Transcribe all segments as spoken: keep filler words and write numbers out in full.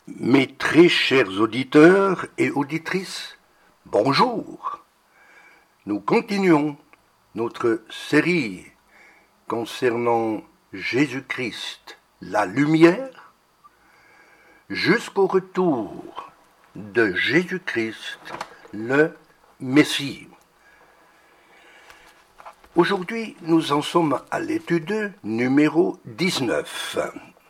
Mes très chers auditeurs et auditrices, bonjour. Nous continuons notre série concernant Jésus-Christ, la lumière, jusqu'au retour de Jésus-Christ, le Messie. Aujourd'hui, nous en sommes à l'étude numéro dix-neuf.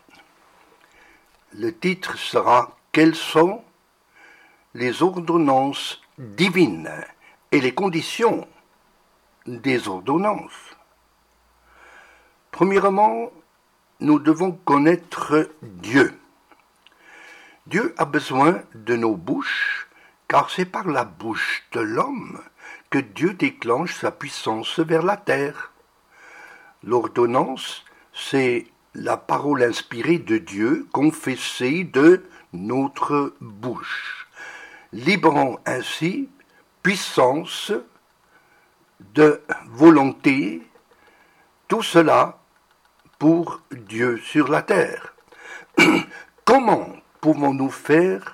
Le titre sera « Quelles sont les ordonnances divines et les conditions des ordonnances ?» Premièrement, nous devons connaître Dieu. Dieu a besoin de nos bouches, car c'est par la bouche de l'homme que Dieu déclenche sa puissance vers la terre. L'ordonnance, c'est la parole inspirée de Dieu, confessée de notre bouche, libérant ainsi puissance de volonté, tout cela pour Dieu sur la terre. Comment pouvons-nous faire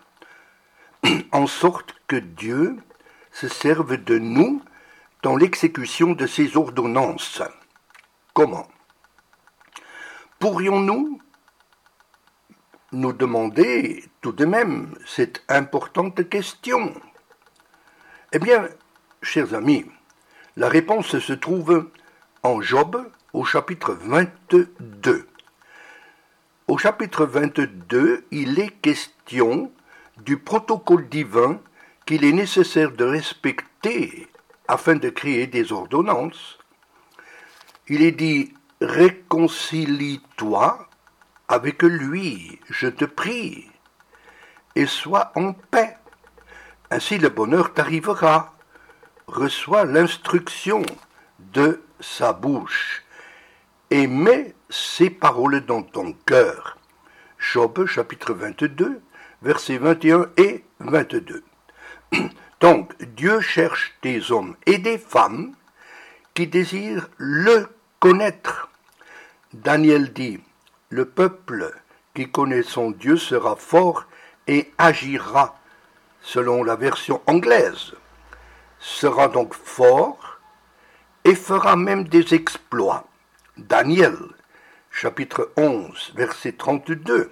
en sorte que Dieu se serve de nous dans l'exécution de ses ordonnances? Comment? Pourrions-nous nous demander tout de même cette importante question? Eh bien, chers amis, la réponse se trouve en Job au chapitre vingt-deux. Au chapitre vingt-deux, il est question du protocole divin qu'il est nécessaire de respecter afin de créer des ordonnances. Il est dit « Réconcilie-toi avec lui, je te prie, et sois en paix. Ainsi le bonheur t'arrivera. Reçois l'instruction de sa bouche, et mets ses paroles dans ton cœur. » Job chapitre vingt-deux, versets vingt et un et vingt-deux. Donc, Dieu cherche des hommes et des femmes qui désirent le connaître. Daniel dit, « Le peuple qui connaît son Dieu sera fort et agira, selon la version anglaise, sera donc fort et fera même des exploits. » Daniel, chapitre onze, verset trente-deux.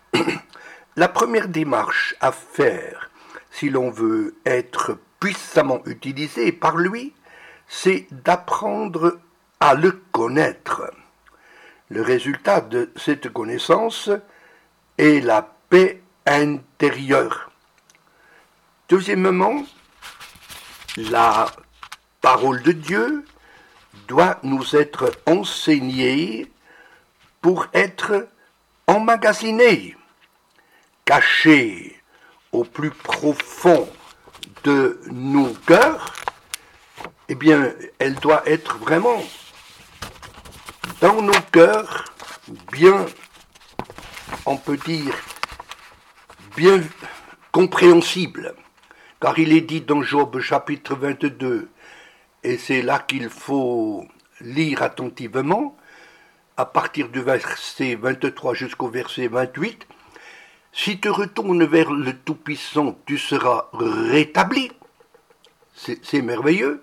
La première démarche à faire, si l'on veut être puissamment utilisé par lui, c'est d'apprendre à le connaître. Le résultat de cette connaissance est la paix intérieure. Deuxièmement, la parole de Dieu doit nous être enseignée pour être emmagasinée, cachée au plus profond de nos cœurs. Eh bien, elle doit être vraiment dans nos cœurs, bien, on peut dire, bien compréhensible. Car il est dit dans Job chapitre vingt-deux, et c'est là qu'il faut lire attentivement, à partir du verset vingt-trois jusqu'au verset vingt-huit, « Si tu retournes vers le Tout-Puissant, tu seras rétabli. » C'est, c'est merveilleux.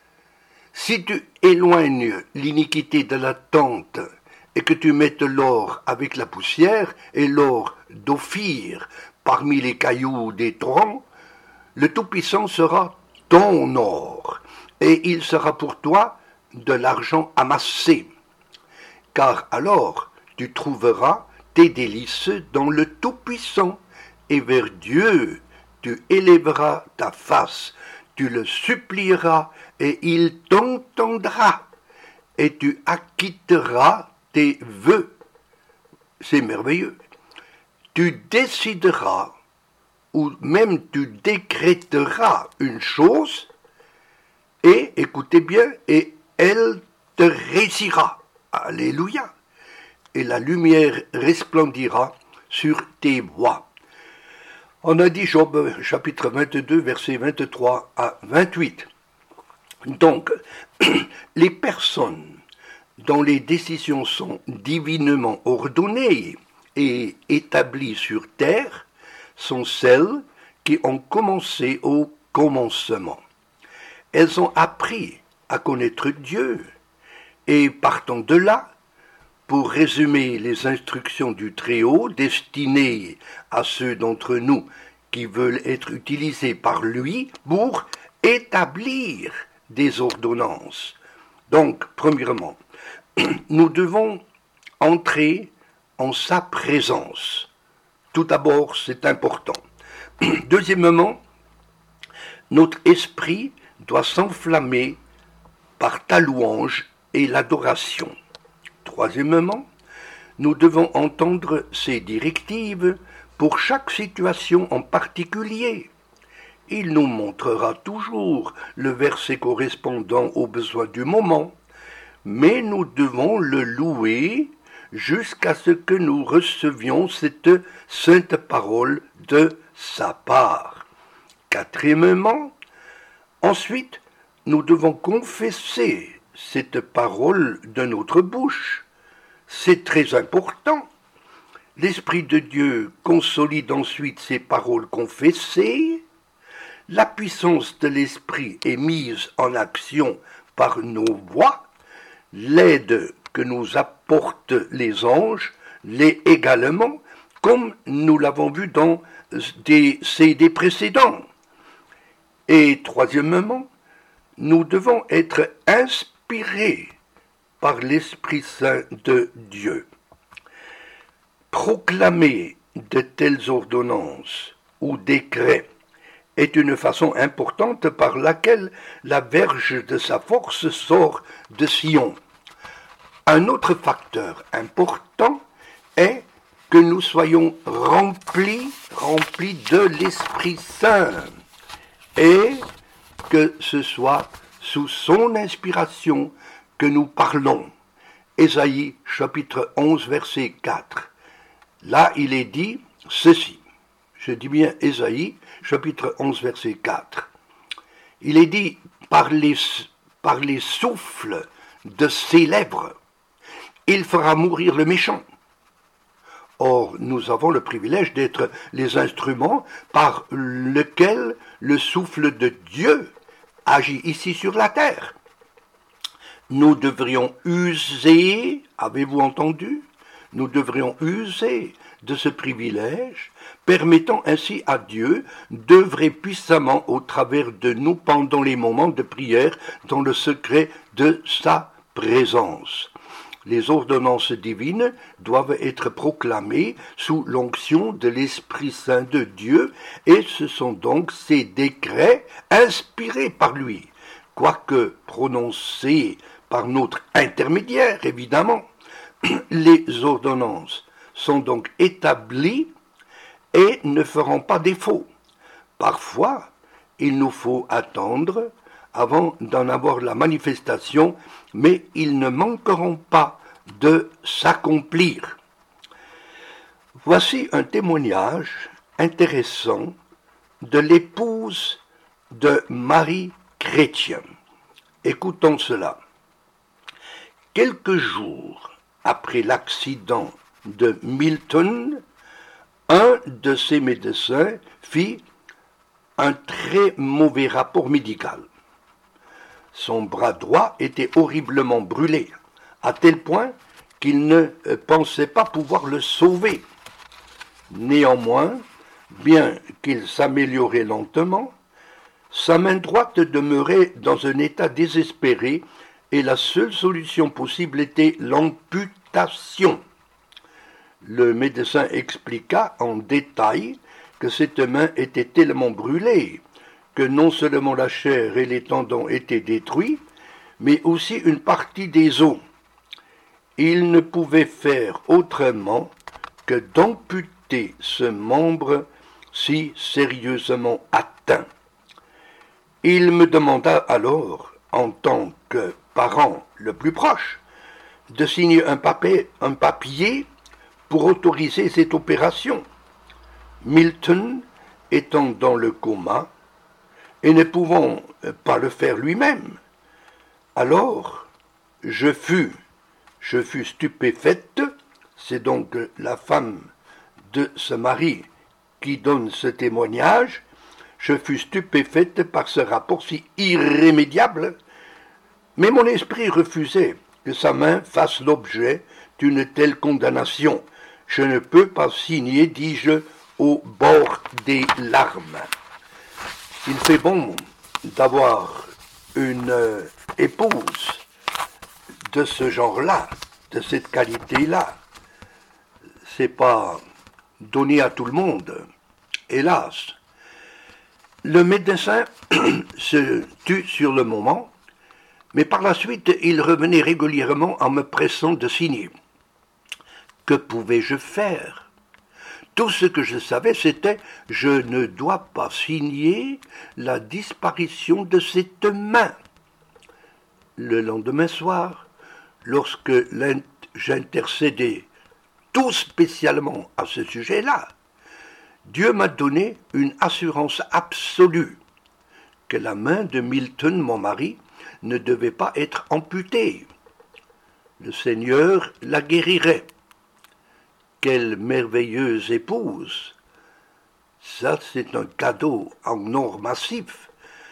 Si tu éloignes l'iniquité de la tente et que tu mettes l'or avec la poussière et l'or d'Ophir parmi les cailloux des torrents, le Tout-Puissant sera ton or et il sera pour toi de l'argent amassé. Car alors tu trouveras tes délices dans le Tout-Puissant et vers Dieu tu élèveras ta face. Tu le supplieras et il t'entendra, et tu acquitteras tes vœux. C'est merveilleux. Tu décideras, ou même tu décréteras une chose, et, écoutez bien, et elle te réussira. Alléluia. Et la lumière resplendira sur tes voies. On a dit Job chapitre vingt-deux, versets vingt-trois à vingt-huit. Donc, les personnes dont les décisions sont divinement ordonnées et établies sur terre sont celles qui ont commencé au commencement. Elles ont appris à connaître Dieu, et partant de là, pour résumer les instructions du Très-Haut destinées à ceux d'entre nous qui veulent être utilisés par lui pour établir des ordonnances. Donc, premièrement, nous devons entrer en sa présence. Tout d'abord, c'est important. Deuxièmement, notre esprit doit s'enflammer par ta louange et l'adoration. Troisièmement, nous devons entendre ces directives pour chaque situation en particulier. Il nous montrera toujours le verset correspondant aux besoins du moment, mais nous devons le louer jusqu'à ce que nous recevions cette sainte parole de sa part. Quatrièmement, ensuite, nous devons confesser cette parole de notre bouche. C'est très important. L'Esprit de Dieu consolide ensuite ces paroles confessées. La puissance de l'Esprit est mise en action par nos voix. L'aide que nous apportent les anges l'est également, comme nous l'avons vu dans des C D précédents. Et troisièmement, nous devons être inspirés par l'Esprit Saint de Dieu. Proclamer de telles ordonnances ou décrets est une façon importante par laquelle la verge de sa force sort de Sion. Un autre facteur important est que nous soyons remplis, remplis de l'Esprit Saint et que ce soit sous son inspiration que nous parlons. Ésaïe chapitre onze verset quatre. Là il est dit ceci. Je dis bien Ésaïe chapitre onze verset quatre. Il est dit par les, par les souffles de ses lèvres, il fera mourir le méchant. Or, nous avons le privilège d'être les instruments par lesquels le souffle de Dieu agit ici sur la terre. Nous devrions user, avez-vous entendu? Nous devrions user de ce privilège, permettant ainsi à Dieu d'œuvrer puissamment au travers de nous pendant les moments de prière dans le secret de sa présence. Les ordonnances divines doivent être proclamées sous l'onction de l'Esprit Saint de Dieu, et ce sont donc ces décrets inspirés par lui, quoique prononcés par notre intermédiaire, évidemment. Les ordonnances sont donc établies et ne feront pas défaut. Parfois, il nous faut attendre avant d'en avoir la manifestation, mais ils ne manqueront pas de s'accomplir. Voici un témoignage intéressant de l'épouse de Marie Chrétien. Écoutons cela. Quelques jours après l'accident de Milton, un de ses médecins fit un très mauvais rapport médical. Son bras droit était horriblement brûlé, à tel point qu'il ne pensait pas pouvoir le sauver. Néanmoins, bien qu'il s'améliorait lentement, sa main droite demeurait dans un état désespéré et la seule solution possible était l'amputation. Le médecin expliqua en détail que cette main était tellement brûlée que non seulement la chair et les tendons étaient détruits, mais aussi une partie des os. Il ne pouvait faire autrement que d'amputer ce membre si sérieusement atteint. Il me demanda alors, en tant que parent le plus proche, de signer un papier, un papier pour autoriser cette opération. Milton étant dans le coma et ne pouvant pas le faire lui-même, alors je fus, je fus stupéfaite, c'est donc la femme de ce mari qui donne ce témoignage, je fus stupéfaite par ce rapport si irrémédiable, mais mon esprit refusait que sa main fasse l'objet d'une telle condamnation. Je ne peux pas signer, dis-je, au bord des larmes. Il fait bon d'avoir une épouse de ce genre-là, de cette qualité-là. C'est pas donné à tout le monde, hélas. Le médecin se tut sur le moment, mais par la suite, il revenait régulièrement en me pressant de signer. Que pouvais-je faire? Tout ce que je savais, c'était « je ne dois pas signer la disparition de cette main ». Le lendemain soir, lorsque j'intercédais tout spécialement à ce sujet-là, Dieu m'a donné une assurance absolue que la main de Milton, mon mari, ne devait pas être amputée. Le Seigneur la guérirait. Quelle merveilleuse épouse! Ça, c'est un cadeau en or massif.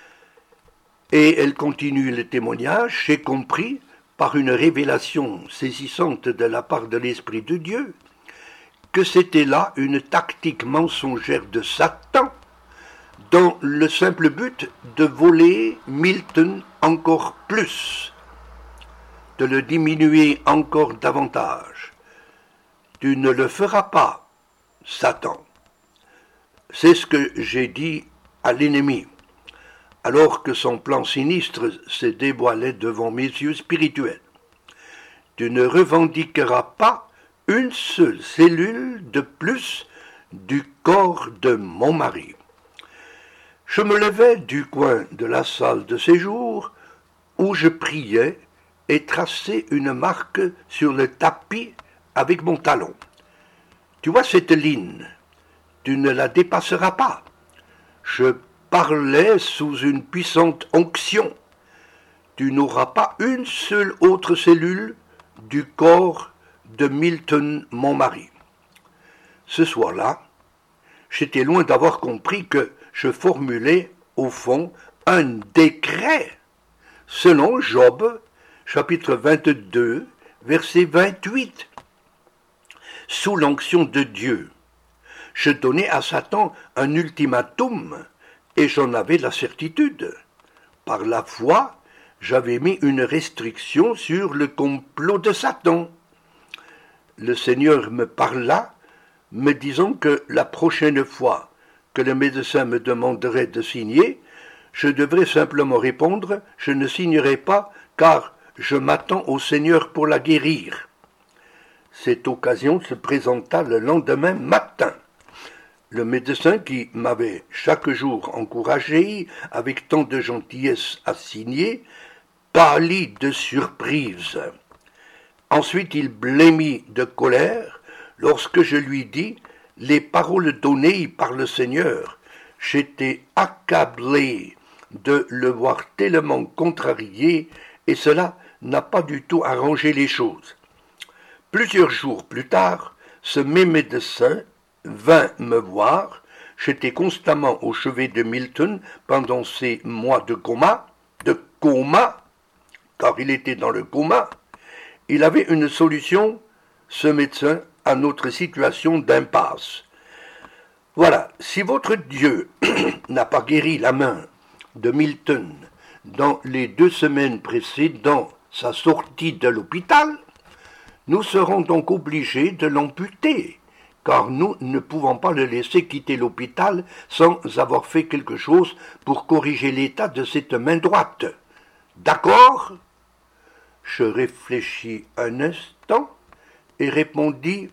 Et elle continue le témoignage, j'ai compris, par une révélation saisissante de la part de l'Esprit de Dieu, que c'était là une tactique mensongère de Satan, dans le simple but de voler Milton encore plus, de le diminuer encore davantage. Tu ne le feras pas, Satan. C'est ce que j'ai dit à l'ennemi, alors que son plan sinistre se dévoilait devant mes yeux spirituels. Tu ne revendiqueras pas une seule cellule de plus du corps de mon mari. Je me levai du coin de la salle de séjour où je priais et traçai une marque sur le tapis avec mon talon. Tu vois cette ligne, tu ne la dépasseras pas. Je parlais sous une puissante onction. Tu n'auras pas une seule autre cellule du corps de Milton, mon mari. Ce soir-là, j'étais loin d'avoir compris que je formulais, au fond, un décret, selon Job, chapitre vingt-deux, verset vingt-huit. Sous l'onction de Dieu, je donnais à Satan un ultimatum, et j'en avais la certitude. Par la foi, j'avais mis une restriction sur le complot de Satan. Le Seigneur me parla, me disant que la prochaine fois que le médecin me demanderait de signer, je devrais simplement répondre « Je ne signerai pas, car je m'attends au Seigneur pour la guérir ». Cette occasion se présenta le lendemain matin. Le médecin qui m'avait chaque jour encouragé, avec tant de gentillesse à signer, pâlit de surprise. Ensuite il blêmit de colère lorsque je lui dis les paroles données par le Seigneur. J'étais accablé de le voir tellement contrarié et cela n'a pas du tout arrangé les choses. Plusieurs jours plus tard, ce même médecin vint me voir. J'étais constamment au chevet de Milton pendant ces mois de coma, de coma, car il était dans le coma. Il avait une solution, ce médecin, à notre situation d'impasse. Voilà, si votre Dieu n'a pas guéri la main de Milton dans les deux semaines précédant sa sortie de l'hôpital, nous serons donc obligés de l'amputer, car nous ne pouvons pas le laisser quitter l'hôpital sans avoir fait quelque chose pour corriger l'état de cette main droite. D'accord ? Je réfléchis un instant et répondis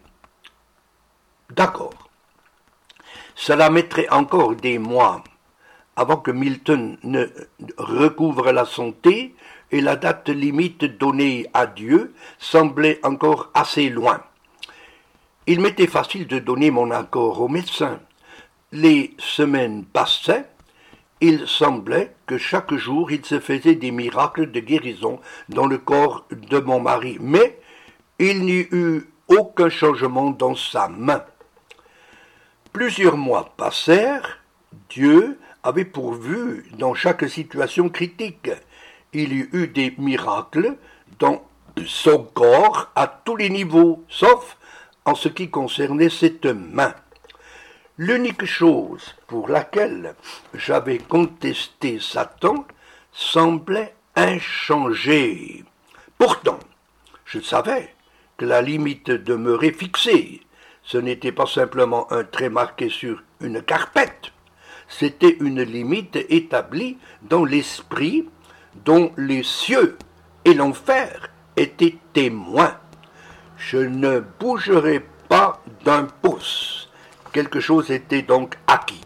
« D'accord. » Cela mettrait encore des mois avant que Milton ne recouvre la santé et la date limite donnée à Dieu semblait encore assez loin. Il m'était facile de donner mon accord au médecin. Les semaines passaient. Il semblait que chaque jour il se faisait des miracles de guérison dans le corps de mon mari, mais il n'y eut aucun changement dans sa main. Plusieurs mois passèrent, Dieu avait pourvu dans chaque situation critique. Il y eut des miracles dans son corps à tous les niveaux, sauf en ce qui concernait cette main. L'unique chose pour laquelle j'avais contesté Satan semblait inchangée. Pourtant, je savais que la limite demeurait fixée. Ce n'était pas simplement un trait marqué sur une carpette, c'était une limite établie dans l'esprit dont les cieux et l'enfer étaient témoins. Je ne bougerai pas d'un pouce. Quelque chose était donc acquis.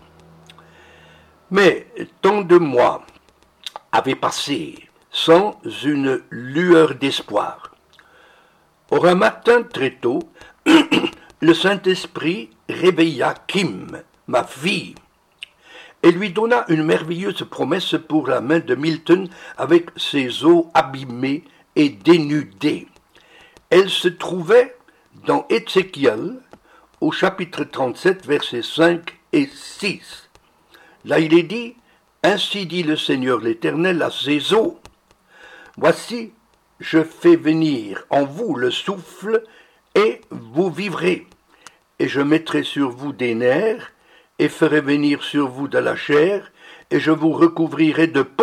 Mais tant de mois avaient passé sans une lueur d'espoir. Or un matin très tôt, le Saint-Esprit réveilla Kim, ma fille, et lui donna une merveilleuse promesse pour la main de Milton avec ses os abîmés et dénudés. Elle se trouvait dans Ézéchiel, au chapitre trente-sept, versets cinq et six. Là il est dit, « Ainsi dit le Seigneur l'Éternel à ses os, voici, je fais venir en vous le souffle, et vous vivrez, et je mettrai sur vous des nerfs, et ferai venir sur vous de la chair, et je vous recouvrirai de peau. »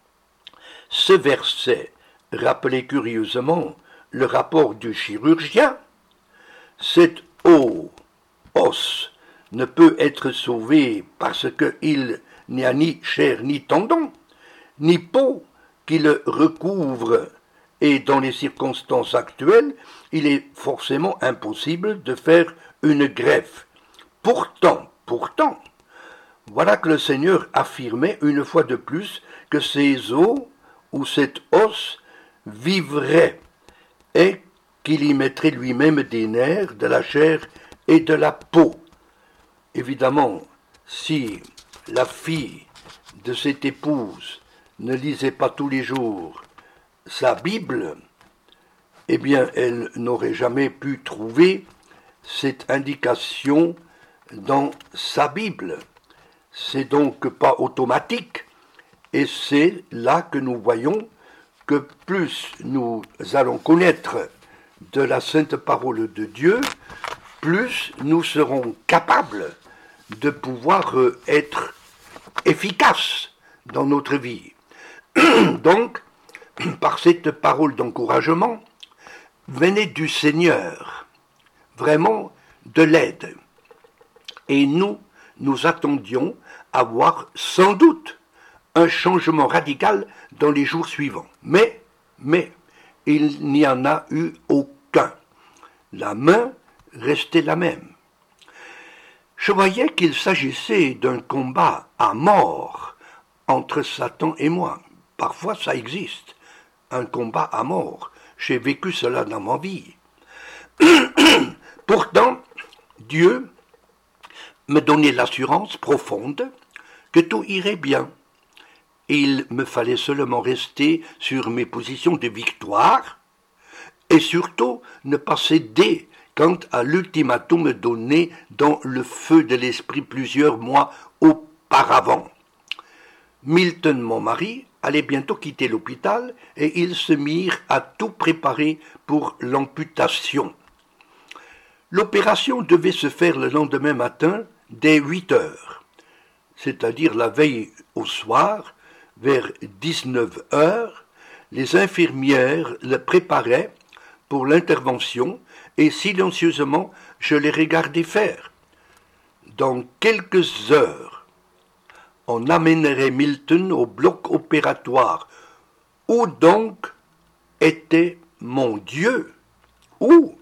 Ce verset rappelait curieusement le rapport du chirurgien. Cet os, os ne peut être sauvé parce qu'il n'y a ni chair ni tendon, ni peau qui le recouvre, et dans les circonstances actuelles, il est forcément impossible de faire une greffe. Pourtant, pourtant, voilà que le Seigneur affirmait une fois de plus que ces os ou cet os vivrait et qu'il y mettrait lui-même des nerfs, de la chair et de la peau. Évidemment, si la fille de cette épouse ne lisait pas tous les jours sa Bible, eh bien, elle n'aurait jamais pu trouver cette indication dans sa Bible. C'est donc pas automatique, et c'est là que nous voyons que plus nous allons connaître de la sainte parole de Dieu, plus nous serons capables de pouvoir être efficaces dans notre vie. Donc, par cette parole d'encouragement, venait du Seigneur, vraiment de l'aide. Et nous, nous attendions à voir sans doute un changement radical dans les jours suivants. Mais, mais, il n'y en a eu aucun. La main restait la même. Je voyais qu'il s'agissait d'un combat à mort entre Satan et moi. Parfois ça existe, un combat à mort. J'ai vécu cela dans ma vie. Pourtant, Dieu me donnait l'assurance profonde que tout irait bien. Il me fallait seulement rester sur mes positions de victoire et surtout ne pas céder quant à l'ultimatum donné dans le feu de l'esprit plusieurs mois auparavant. Milton, mon mari, allait bientôt quitter l'hôpital et ils se mirent à tout préparer pour l'amputation. L'opération devait se faire le lendemain matin dès huit heures, c'est-à-dire la veille au soir, vers dix-neuf heures, les infirmières le préparaient pour l'intervention et silencieusement je les regardais faire. Dans quelques heures, on amènerait Milton au bloc opératoire. Où donc était mon Dieu? Où?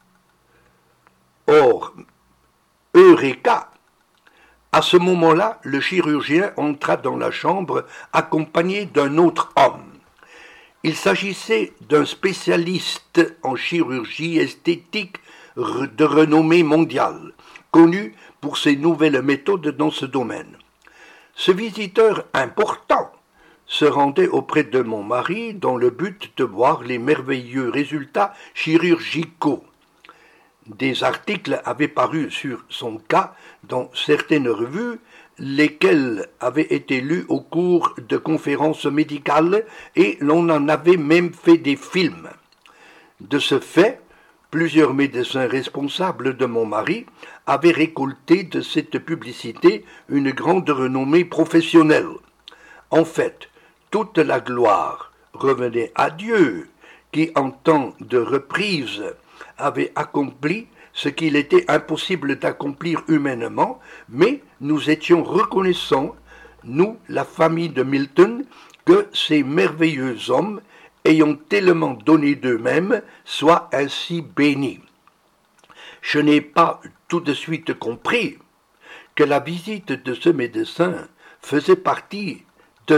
Or, Eureka! À ce moment-là, le chirurgien entra dans la chambre accompagné d'un autre homme. Il s'agissait d'un spécialiste en chirurgie esthétique de renommée mondiale, connu pour ses nouvelles méthodes dans ce domaine. Ce visiteur important se rendait auprès de mon mari dans le but de voir les merveilleux résultats chirurgicaux. Des articles avaient paru sur son cas dans certaines revues, lesquels avaient été lus au cours de conférences médicales et l'on en avait même fait des films. De ce fait, plusieurs médecins responsables de mon mari avaient récolté de cette publicité une grande renommée professionnelle. En fait, toute la gloire revenait à Dieu, qui en temps de reprise avait accompli ce qu'il était impossible d'accomplir humainement, mais nous étions reconnaissants, nous, la famille de Milton, que ces merveilleux hommes, ayant tellement donné d'eux-mêmes, soient ainsi bénis. Je n'ai pas tout de suite compris que la visite de ce médecin faisait partie de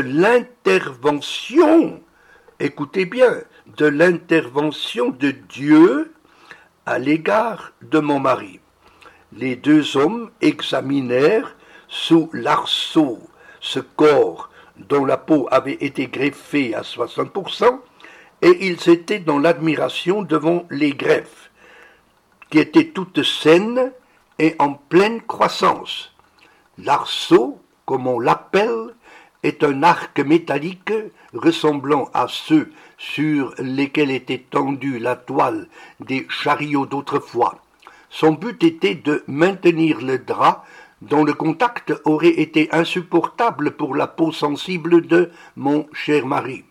l'intervention, écoutez bien, de l'intervention de Dieu à l'égard de mon mari. Les deux hommes examinèrent sous l'arceau ce corps dont la peau avait été greffée à soixante pour cent et ils étaient dans l'admiration devant les greffes, qui étaient toutes saines et en pleine croissance. L'arceau, comme on l'appelle, est un arc métallique ressemblant à ceux sur lesquels était tendue la toile des chariots d'autrefois. Son but était de maintenir le drap dont le contact aurait été insupportable pour la peau sensible de mon cher mari.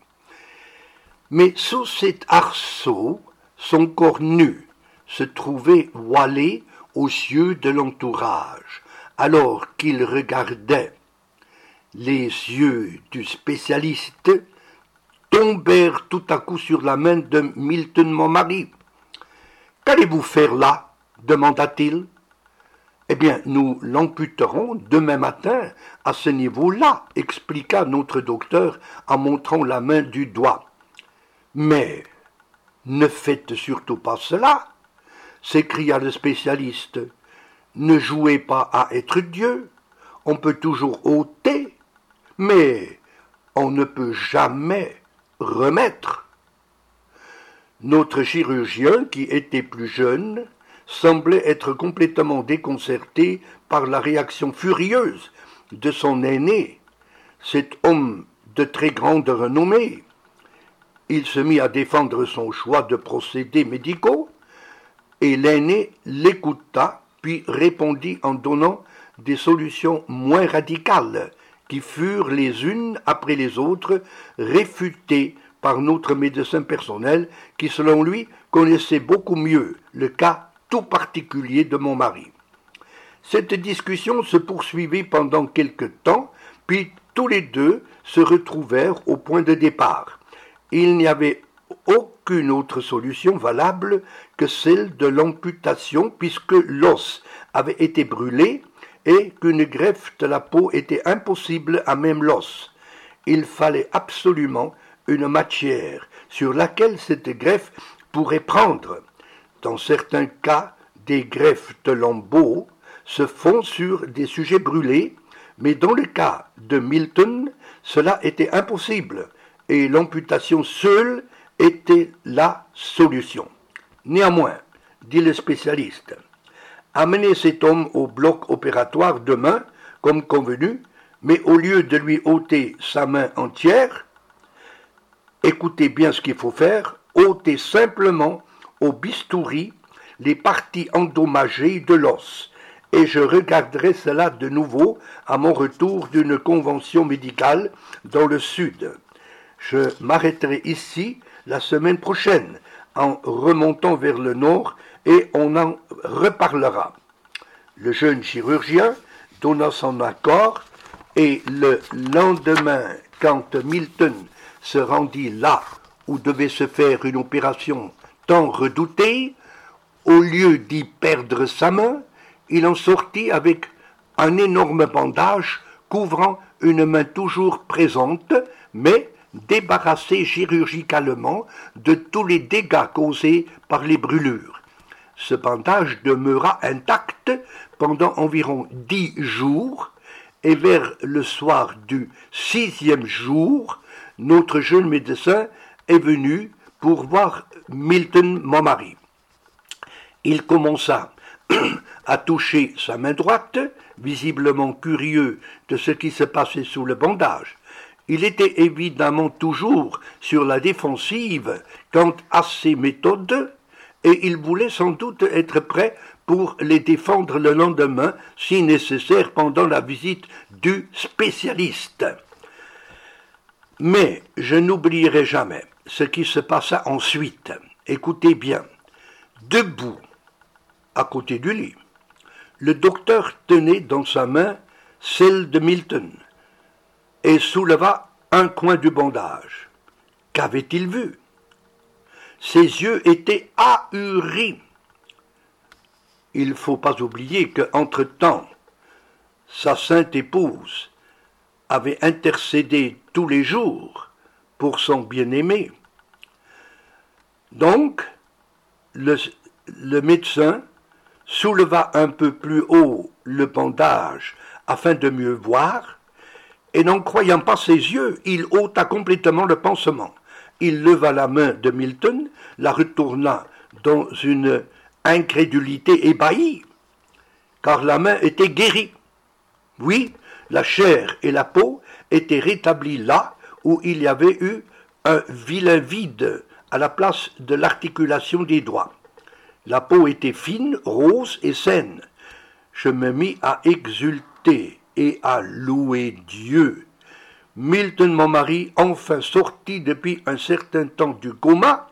Mais sous cet arceau, son corps nu se trouvait voilé aux yeux de l'entourage, alors qu'il regardait. Les yeux du spécialiste tombèrent tout à coup sur la main de Milton, mon mari. « Qu'allez-vous faire là ?» demanda-t-il. « Eh bien, nous l'amputerons demain matin à ce niveau-là, expliqua notre docteur en montrant la main du doigt. « Mais ne faites surtout pas cela, s'écria le spécialiste. Ne jouez pas à être Dieu, on peut toujours ôter, mais on ne peut jamais remettre. » Notre chirurgien, qui était plus jeune, semblait être complètement déconcerté par la réaction furieuse de son aîné, cet homme de très grande renommée. Il se mit à défendre son choix de procédés médicaux, et l'aîné l'écouta, puis répondit en donnant des solutions moins radicales, qui furent les unes après les autres réfutées par notre médecin personnel, qui selon lui connaissait beaucoup mieux le cas tout particulier de mon mari. Cette discussion se poursuivit pendant quelque temps, puis tous les deux se retrouvèrent au point de départ. Il n'y avait aucune autre solution valable que celle de l'amputation, puisque l'os avait été brûlé et qu'une greffe de la peau était impossible à même l'os. Il fallait absolument une matière sur laquelle cette greffe pourrait prendre. Dans certains cas, des greffes de lambeaux se font sur des sujets brûlés, mais dans le cas de Milton, cela était impossible, et l'amputation seule était la solution. Néanmoins, dit le spécialiste, amenez cet homme au bloc opératoire demain, comme convenu, mais au lieu de lui ôter sa main entière, écoutez bien ce qu'il faut faire, ôtez simplement au bistouri les parties endommagées de l'os, et je regarderai cela de nouveau à mon retour d'une convention médicale dans le sud. Je m'arrêterai ici la semaine prochaine, en remontant vers le nord, et on en reparlera. Le jeune chirurgien donna son accord, et le lendemain, quand Milton se rendit là où devait se faire une opération tant redoutée, au lieu d'y perdre sa main, il en sortit avec un énorme bandage couvrant une main toujours présente, mais débarrassée chirurgicalement de tous les dégâts causés par les brûlures. Ce bandage demeura intact pendant environ dix jours, et vers le soir du sixième jour, notre jeune médecin est venu pour voir Milton, mon mari. Il commença à toucher sa main droite, visiblement curieux de ce qui se passait sous le bandage. Il était évidemment toujours sur la défensive quant à ses méthodes, et il voulait sans doute être prêt pour les défendre le lendemain, si nécessaire pendant la visite du spécialiste. Mais je n'oublierai jamais ce qui se passa ensuite. Écoutez bien. Debout, à côté du lit, le docteur tenait dans sa main celle de Milton et souleva un coin du bandage. Qu'avait-il vu? Ses yeux étaient ahuris. Il ne faut pas oublier qu'entre-temps, sa sainte épouse avait intercédé tous les jours pour son bien-aimé. Donc, le, le médecin souleva un peu plus haut le bandage afin de mieux voir, et n'en croyant pas ses yeux, il ôta complètement le pansement. Il leva la main de Milton, la retourna dans une incrédulité ébahie, car la main était guérie. Oui, la chair et la peau étaient rétablies là où il y avait eu un vilain vide à la place de l'articulation des doigts. La peau était fine, rose et saine. Je me mis à exulter et à louer Dieu. Milton, mon mari, enfin sorti depuis un certain temps du coma,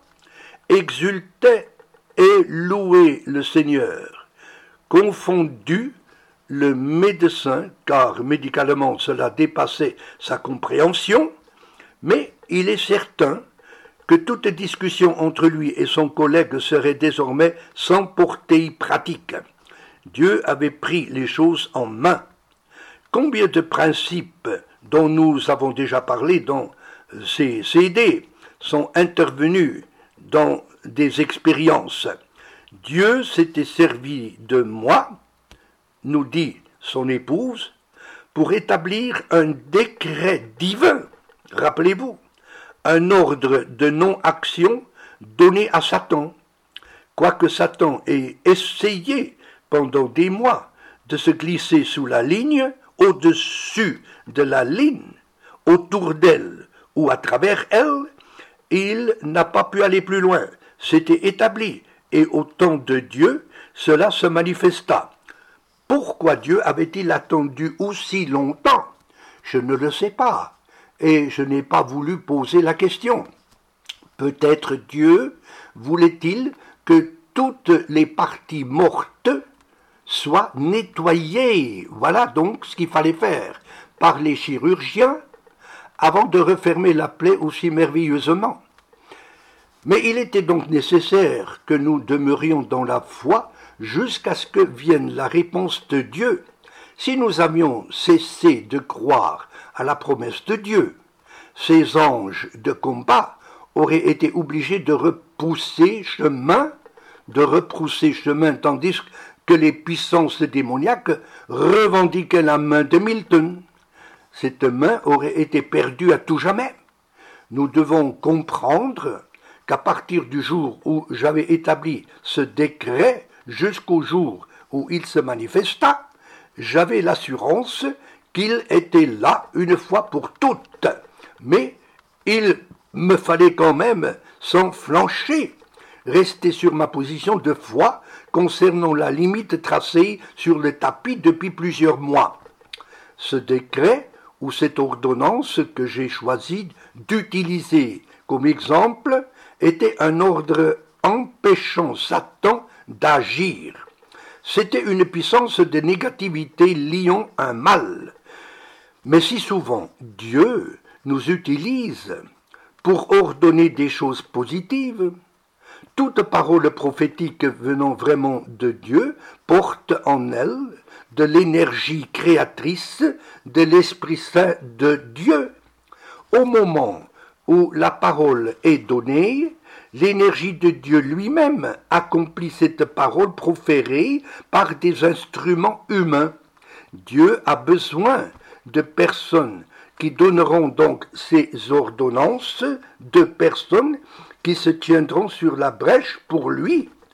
exultait et louait le Seigneur. Confondu, le médecin, car médicalement cela dépassait sa compréhension, mais il est certain que toute discussion entre lui et son collègue serait désormais sans portée pratique. Dieu avait pris les choses en main. Combien de principes dont nous avons déjà parlé dans ces C D sont intervenus dans des expériences? Dieu s'était servi de moi, nous dit son épouse, pour établir un décret divin. Rappelez-vous, un ordre de non-action donné à Satan. Quoique Satan ait essayé pendant des mois de se glisser sous la ligne, au-dessus de la ligne, autour d'elle ou à travers elle, il n'a pas pu aller plus loin. C'était établi, et au temps de Dieu, cela se manifesta. Pourquoi Dieu avait-il attendu aussi longtemps? Je ne le sais pas, et je n'ai pas voulu poser la question. Peut-être Dieu voulait-il que toutes les parties mortes soient nettoyées. Voilà donc ce qu'il fallait faire par les chirurgiens avant de refermer la plaie aussi merveilleusement. Mais il était donc nécessaire que nous demeurions dans la foi jusqu'à ce que vienne la réponse de Dieu. Si nous avions cessé de croire à la promesse de Dieu, ces anges de combat auraient été obligés de repousser chemin, de repousser chemin, tandis que les puissances démoniaques revendiquaient la main de Milton. Cette main aurait été perdue à tout jamais. Nous devons comprendre qu'à partir du jour où j'avais établi ce décret jusqu'au jour où il se manifesta, j'avais l'assurance qu'il était là une fois pour toutes. Mais il me fallait quand même, sans flancher, rester sur ma position de foi concernant la limite tracée sur le tapis depuis plusieurs mois. Ce décret ou cette ordonnance que j'ai choisi d'utiliser comme exemple était un ordre empêchant Satan d'agir. C'était une puissance de négativité liant un mal. Mais si souvent Dieu nous utilise pour ordonner des choses positives, toute parole prophétique venant vraiment de Dieu porte en elle de l'énergie créatrice de l'Esprit Saint de Dieu. Au moment où la parole est donnée, l'énergie de Dieu lui-même accomplit cette parole proférée par des instruments humains. Dieu a besoin de personnes qui donneront donc ces ordonnances, de personnes qui se tiendront sur la brèche pour lui.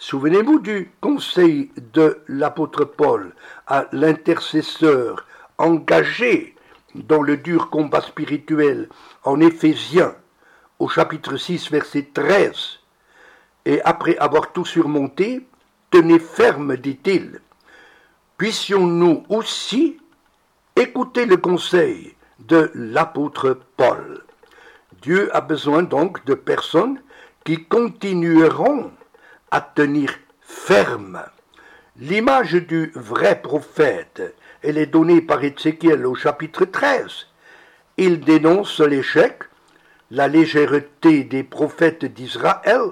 Souvenez-vous du conseil de l'apôtre Paul à l'intercesseur engagé dans le dur combat spirituel en Éphésiens, au chapitre six, verset treize. Et après avoir tout surmonté, tenez ferme, dit-il. Puissions-nous aussi écouter le conseil de l'apôtre Paul. Dieu a besoin donc de personnes qui continueront à tenir ferme. L'image du vrai prophète, elle est donnée par Ézéchiel au chapitre treize. Il dénonce l'échec, la légèreté des prophètes d'Israël.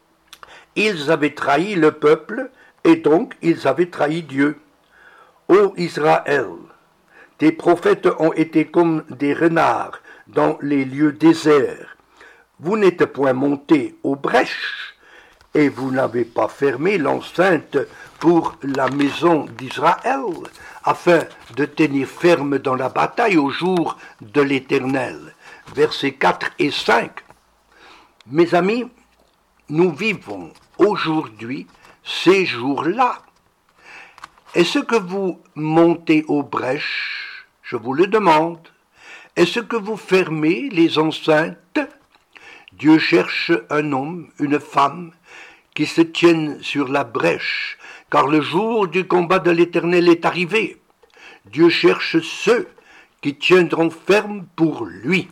Ils avaient trahi le peuple et donc ils avaient trahi Dieu. Ô Israël, tes prophètes ont été comme des renards dans les lieux déserts. Vous n'êtes point montés aux brèches et vous n'avez pas fermé l'enceinte pour la maison d'Israël, afin de tenir ferme dans la bataille au jour de l'Éternel. Versets quatre et cinq. Mes amis, nous vivons aujourd'hui ces jours-là. Est-ce que vous montez aux brèches? Je vous le demande. Est-ce que vous fermez les enceintes? Dieu cherche un homme, une femme, qui se tiennent sur la brèche, car le jour du combat de l'Éternel est arrivé. Dieu cherche ceux qui tiendront ferme pour lui.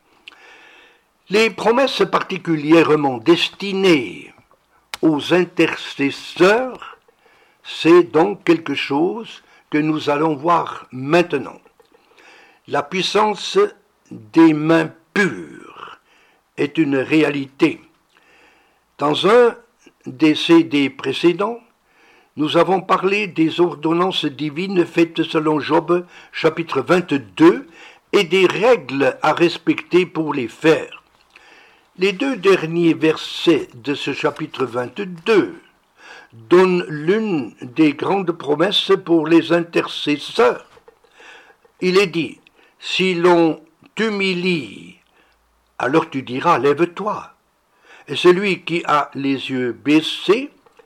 Les promesses particulièrement destinées aux intercesseurs, c'est donc quelque chose que nous allons voir maintenant. La puissance des mains pures est une réalité. Dans un des C D précédents, nous avons parlé des ordonnances divines faites selon Job, chapitre vingt-deux, et des règles à respecter pour les faire. Les deux derniers versets de ce chapitre vingt-deux donnent l'une des grandes promesses pour les intercesseurs. Il est dit, si l'on t'humilie, alors tu diras, lève-toi. Et celui qui a les yeux baissés,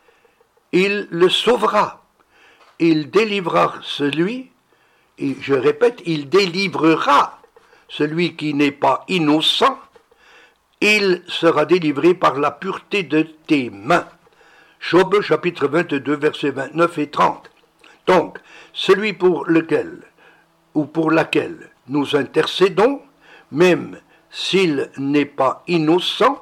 il le sauvera. Il délivrera celui, et je répète, il délivrera celui qui n'est pas innocent, il sera délivré par la pureté de tes mains. Job chapitre vingt-deux, versets vingt-neuf et trente. Donc, celui pour lequel ou pour laquelle nous intercédons, même s'il n'est pas innocent,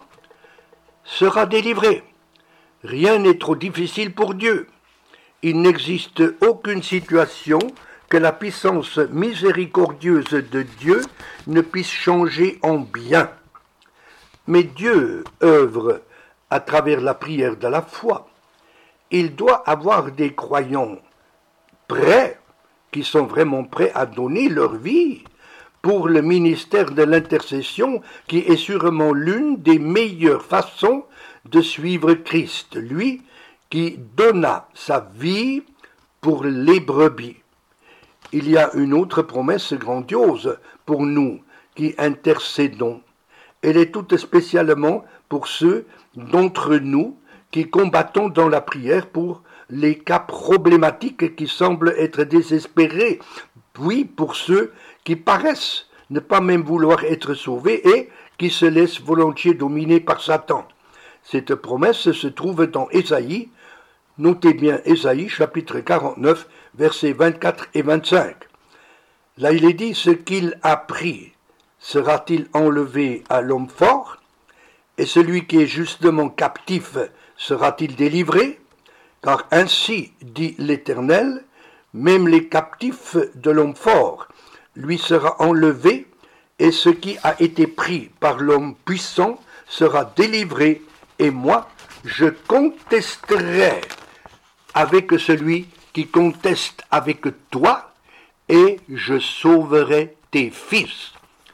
sera délivré. Rien n'est trop difficile pour Dieu. Il n'existe aucune situation que la puissance miséricordieuse de Dieu ne puisse changer en bien. Mais Dieu œuvre à travers la prière de la foi. Il doit avoir des croyants prêts, qui sont vraiment prêts à donner leur vie pour le ministère de l'intercession, qui est sûrement l'une des meilleures façons de suivre Christ, lui qui donna sa vie pour les brebis. Il y a une autre promesse grandiose pour nous qui intercédons. Elle est toute spécialement pour ceux d'entre nous qui combattons dans la prière pour les cas problématiques qui semblent être désespérés, puis pour ceux qui paraissent ne pas même vouloir être sauvés et qui se laissent volontiers dominer par Satan. Cette promesse se trouve dans Ésaïe, notez bien Ésaïe chapitre quarante-neuf, versets vingt-quatre et vingt-cinq. Là il est dit, ce qu'il a pris sera-t-il enlevé à l'homme fort, et celui qui est justement captif sera-t-il délivré? Car ainsi dit l'Éternel, même les captifs de l'homme fort lui sera enlevé, et ce qui a été pris par l'homme puissant sera délivré, et moi je contesterai avec celui qui conteste avec toi, et je sauverai tes fils.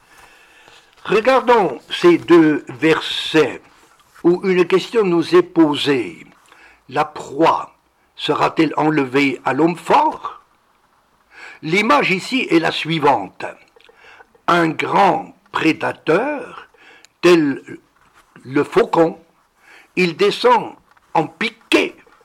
Regardons ces deux versets où une question nous est posée. La proie sera-t-elle enlevée à l'homme fort? L'image ici est la suivante. Un grand prédateur, tel le faucon, il descend en piqué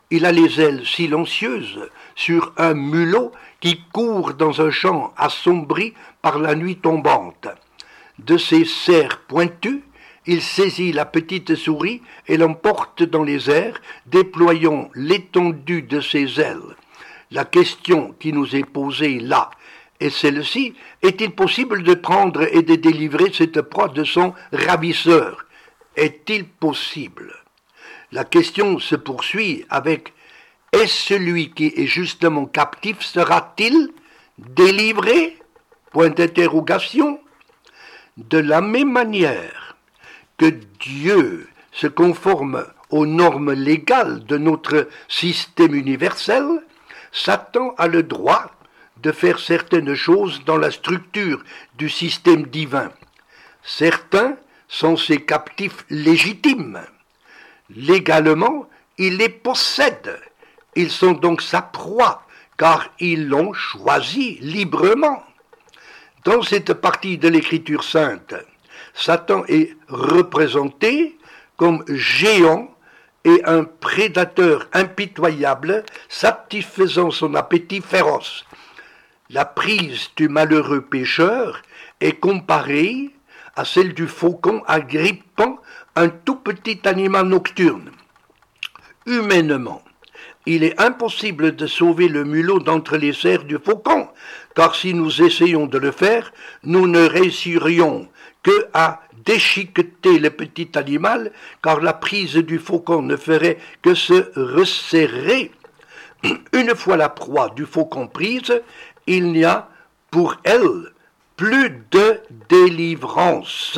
Il a les ailes silencieuses sur un mulot qui court dans un champ assombri par la nuit tombante. De ses serres pointues, il saisit la petite souris et l'emporte dans les airs, déployant l'étendue de ses ailes. La question qui nous est posée là est celle-ci: est-il possible de prendre et de délivrer cette proie de son ravisseur? Est-il possible? La question se poursuit avec: est-ce celui qui est justement captif, sera-t-il délivré? Point d'interrogation. De la même manière que Dieu se conforme aux normes légales de notre système universel, Satan a le droit de faire certaines choses dans la structure du système divin. Certains sont ses captifs légitimes. Légalement, il les possède. Ils sont donc sa proie, car ils l'ont choisi librement. Dans cette partie de l'Écriture sainte, Satan est représenté comme géant et un prédateur impitoyable, satisfaisant son appétit féroce. La prise du malheureux pécheur est comparée à celle du faucon agrippant un tout petit animal nocturne. Humainement, il est impossible de sauver le mulot d'entre les serres du faucon, car si nous essayons de le faire, nous ne réussirions que à déchiqueter le petit animal, car la prise du faucon ne ferait que se resserrer. Une fois la proie du faucon prise, il n'y a pour elle plus de délivrance.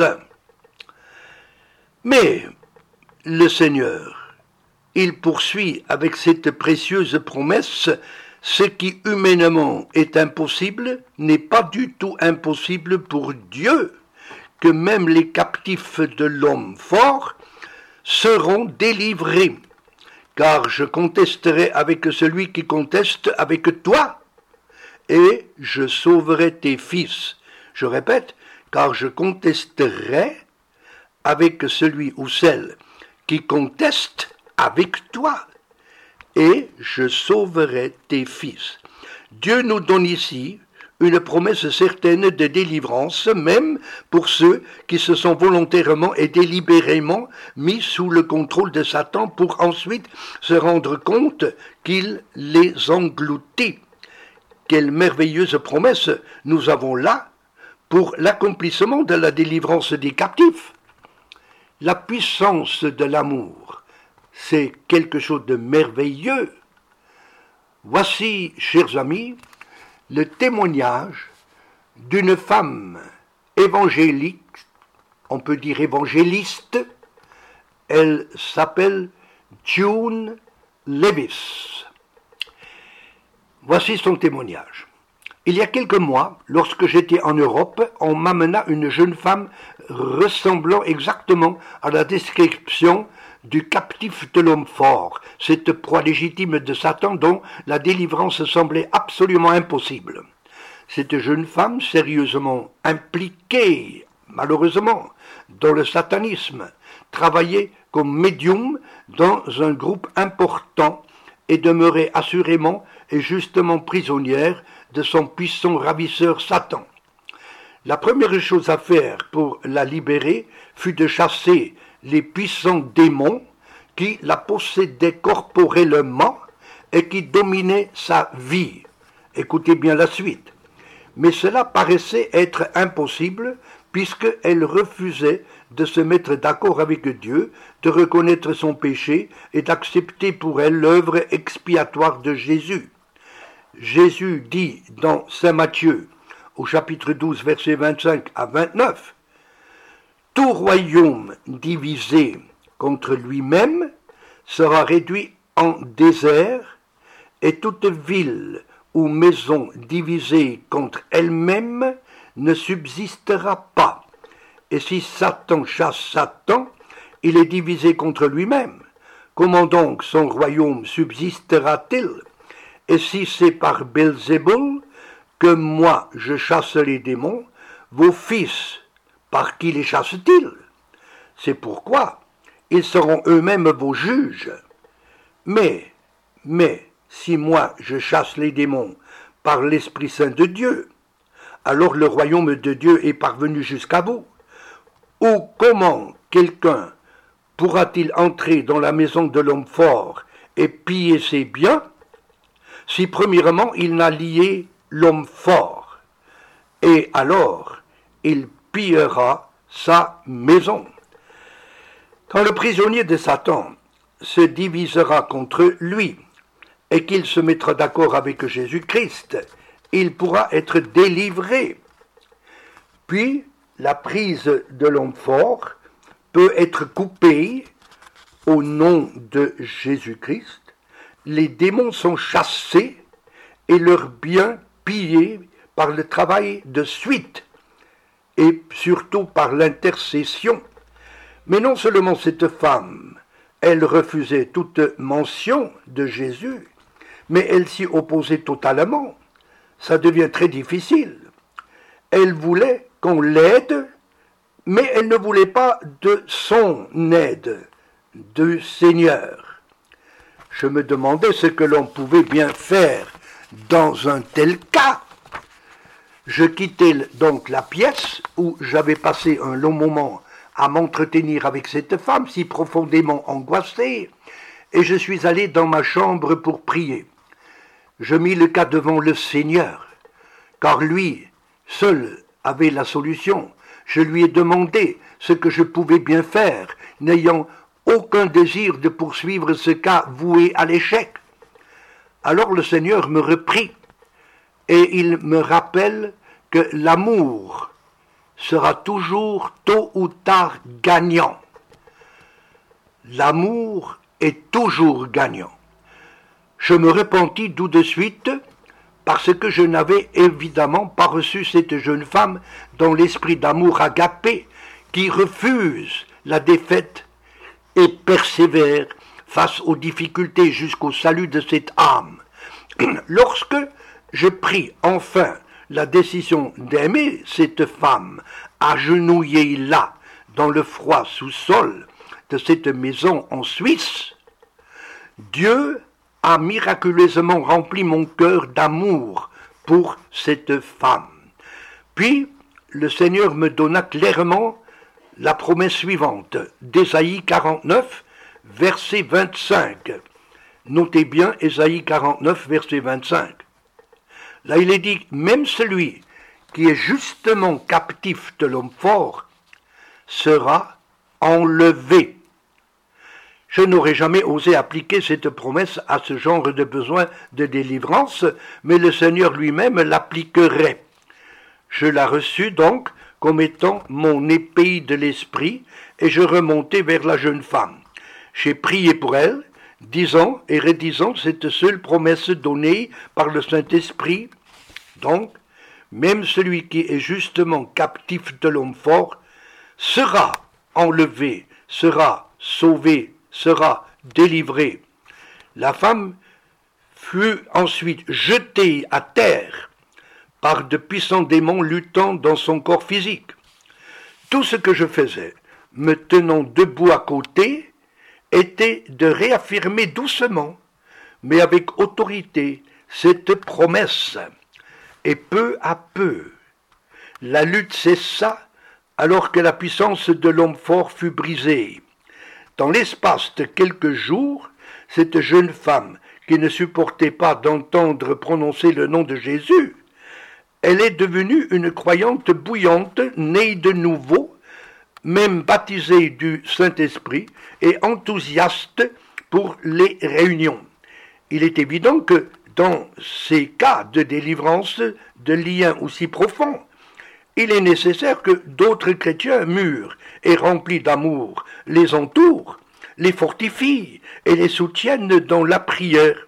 Mais le Seigneur, il poursuit avec cette précieuse promesse: ce qui humainement est impossible n'est pas du tout impossible pour Dieu, que même les captifs de l'homme fort seront délivrés. Car je contesterai avec celui qui conteste avec toi, et je sauverai tes fils. Je répète, car je contesterai avec celui ou celle qui conteste avec toi, et je sauverai tes fils. Dieu nous donne ici une promesse certaine de délivrance, même pour ceux qui se sont volontairement et délibérément mis sous le contrôle de Satan pour ensuite se rendre compte qu'il les engloutit. Quelle merveilleuse promesse nous avons là pour l'accomplissement de la délivrance des captifs. La puissance de l'amour, c'est quelque chose de merveilleux. Voici, chers amis, le témoignage d'une femme évangélique, on peut dire évangéliste. Elle s'appelle June Levis. Voici son témoignage. Il y a quelques mois, lorsque j'étais en Europe, on m'amena une jeune femme ressemblant exactement à la description du captif de l'homme fort, cette proie légitime de Satan dont la délivrance semblait absolument impossible. Cette jeune femme, sérieusement impliquée, malheureusement, dans le satanisme, travaillait comme médium dans un groupe important et demeurait assurément et justement prisonnière de son puissant ravisseur Satan. La première chose à faire pour la libérer fut de chasser les puissants démons qui la possédaient corporellement et qui dominaient sa vie. Écoutez bien la suite. Mais cela paraissait être impossible puisqu'elle refusait de se mettre d'accord avec Dieu, de reconnaître son péché et d'accepter pour elle l'œuvre expiatoire de Jésus. Jésus dit dans Saint Matthieu, au chapitre douze, versets vingt-cinq à vingt-neuf, « Tout royaume divisé contre lui-même sera réduit en désert, et toute ville ou maison divisée contre elle-même ne subsistera pas. Et si Satan chasse Satan, il est divisé contre lui-même. Comment donc son royaume subsistera-t-il? Et si c'est par Belzéboul que moi je chasse les démons, vos fils, par qui les chassent-ils? C'est pourquoi ils seront eux-mêmes vos juges. Mais Mais si moi je chasse les démons par l'Esprit Saint de Dieu, alors le royaume de Dieu est parvenu jusqu'à vous. Ou comment quelqu'un pourra-t-il entrer dans la maison de l'homme fort et piller ses biens, si premièrement il n'a lié l'homme fort, et alors il pillera sa maison. Quand le prisonnier de Satan se divisera contre lui, et qu'il se mettra d'accord avec Jésus-Christ, il pourra être délivré. Puis, la prise de l'homme fort peut être coupée au nom de Jésus-Christ. Les démons sont chassés et leurs biens pillés par le travail de suite et surtout par l'intercession. Mais non seulement cette femme, elle refusait toute mention de Jésus, mais elle s'y opposait totalement. Ça devient très difficile. Elle voulait qu'on l'aide, mais elle ne voulait pas de son aide, du Seigneur. Je me demandais ce que l'on pouvait bien faire dans un tel cas. Je quittai donc la pièce où j'avais passé un long moment à m'entretenir avec cette femme si profondément angoissée, et je suis allé dans ma chambre pour prier. Je mis le cas devant le Seigneur, car lui seul avait la solution. Je lui ai demandé ce que je pouvais bien faire, n'ayant aucun désir de poursuivre ce cas voué à l'échec. Alors le Seigneur me reprit, et il me rappelle que l'amour sera toujours tôt ou tard gagnant. L'amour est toujours gagnant. Je me repentis tout de suite parce que je n'avais évidemment pas reçu cette jeune femme dans l'esprit d'amour agapé qui refuse la défaite et persévère face aux difficultés jusqu'au salut de cette âme. Lorsque je pris enfin la décision d'aimer cette femme agenouillée là, dans le froid sous-sol de cette maison en Suisse, Dieu a miraculeusement rempli mon cœur d'amour pour cette femme. Puis, le Seigneur me donna clairement la promesse suivante, d'Ésaïe quarante-neuf, verset vingt-cinq. Notez bien Ésaïe quarante-neuf, verset vingt-cinq. Là, il est dit, même celui qui est justement captif de l'homme fort sera enlevé. Je n'aurais jamais osé appliquer cette promesse à ce genre de besoin de délivrance, mais le Seigneur lui-même l'appliquerait. Je la reçus donc comme étant mon épée de l'esprit, et je remontai vers la jeune femme. J'ai prié pour elle, disant et redisant cette seule promesse donnée par le Saint-Esprit. Donc, même celui qui est justement captif de l'homme fort sera enlevé, sera sauvé, sera délivré. La femme fut ensuite jetée à terre par de puissants démons luttant dans son corps physique. Tout ce que je faisais, me tenant debout à côté, était de réaffirmer doucement, mais avec autorité, cette promesse. Et peu à peu, la lutte cessa alors que la puissance de l'homme fort fut brisée. Dans l'espace de quelques jours, cette jeune femme, qui ne supportait pas d'entendre prononcer le nom de Jésus, elle est devenue une croyante bouillante, née de nouveau, même baptisée du Saint-Esprit et enthousiaste pour les réunions. Il est évident que dans ces cas de délivrance, de liens aussi profonds, il est nécessaire que d'autres chrétiens mûrs et remplis d'amour les entourent, les fortifient et les soutiennent dans la prière.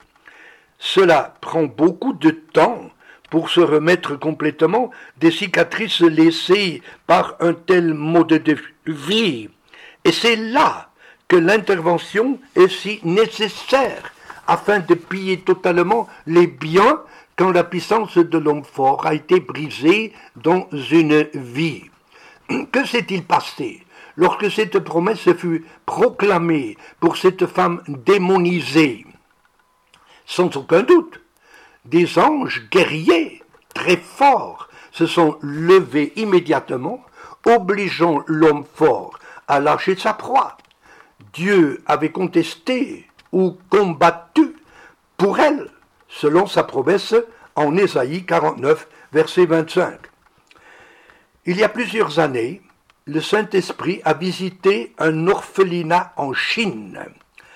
Cela prend beaucoup de temps pour se remettre complètement des cicatrices laissées par un tel mode de vie. Et c'est là que l'intervention est si nécessaire afin de piller totalement les biens quand la puissance de l'homme fort a été brisée dans une vie. Que s'est-il passé lorsque cette promesse fut proclamée pour cette femme démonisée? sans aucun doute. Des anges guerriers, très forts, se sont levés immédiatement, obligeant l'homme fort à lâcher sa proie. Dieu avait contesté ou combattu pour elle, selon sa promesse en Ésaïe quarante-neuf, verset vingt-cinq. Il y a plusieurs années, le Saint-Esprit a visité un orphelinat en Chine.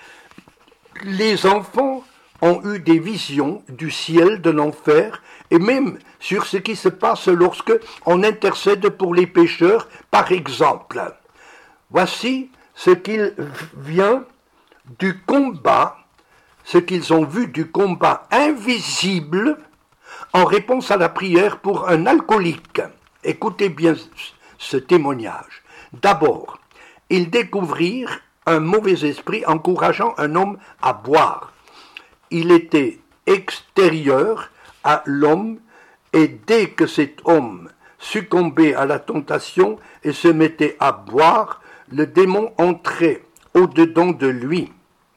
Les enfants ont eu des visions du ciel, de l'enfer, et même sur ce qui se passe lorsque on intercède pour les pécheurs, par exemple. Voici ce qu'il vient du combat, ce qu'ils ont vu du combat invisible en réponse à la prière pour un alcoolique. Écoutez bien ce témoignage. D'abord, ils découvrirent un mauvais esprit encourageant un homme à boire. Il était extérieur à l'homme et dès que cet homme succombait à la tentation et se mettait à boire, le démon entrait au-dedans de lui.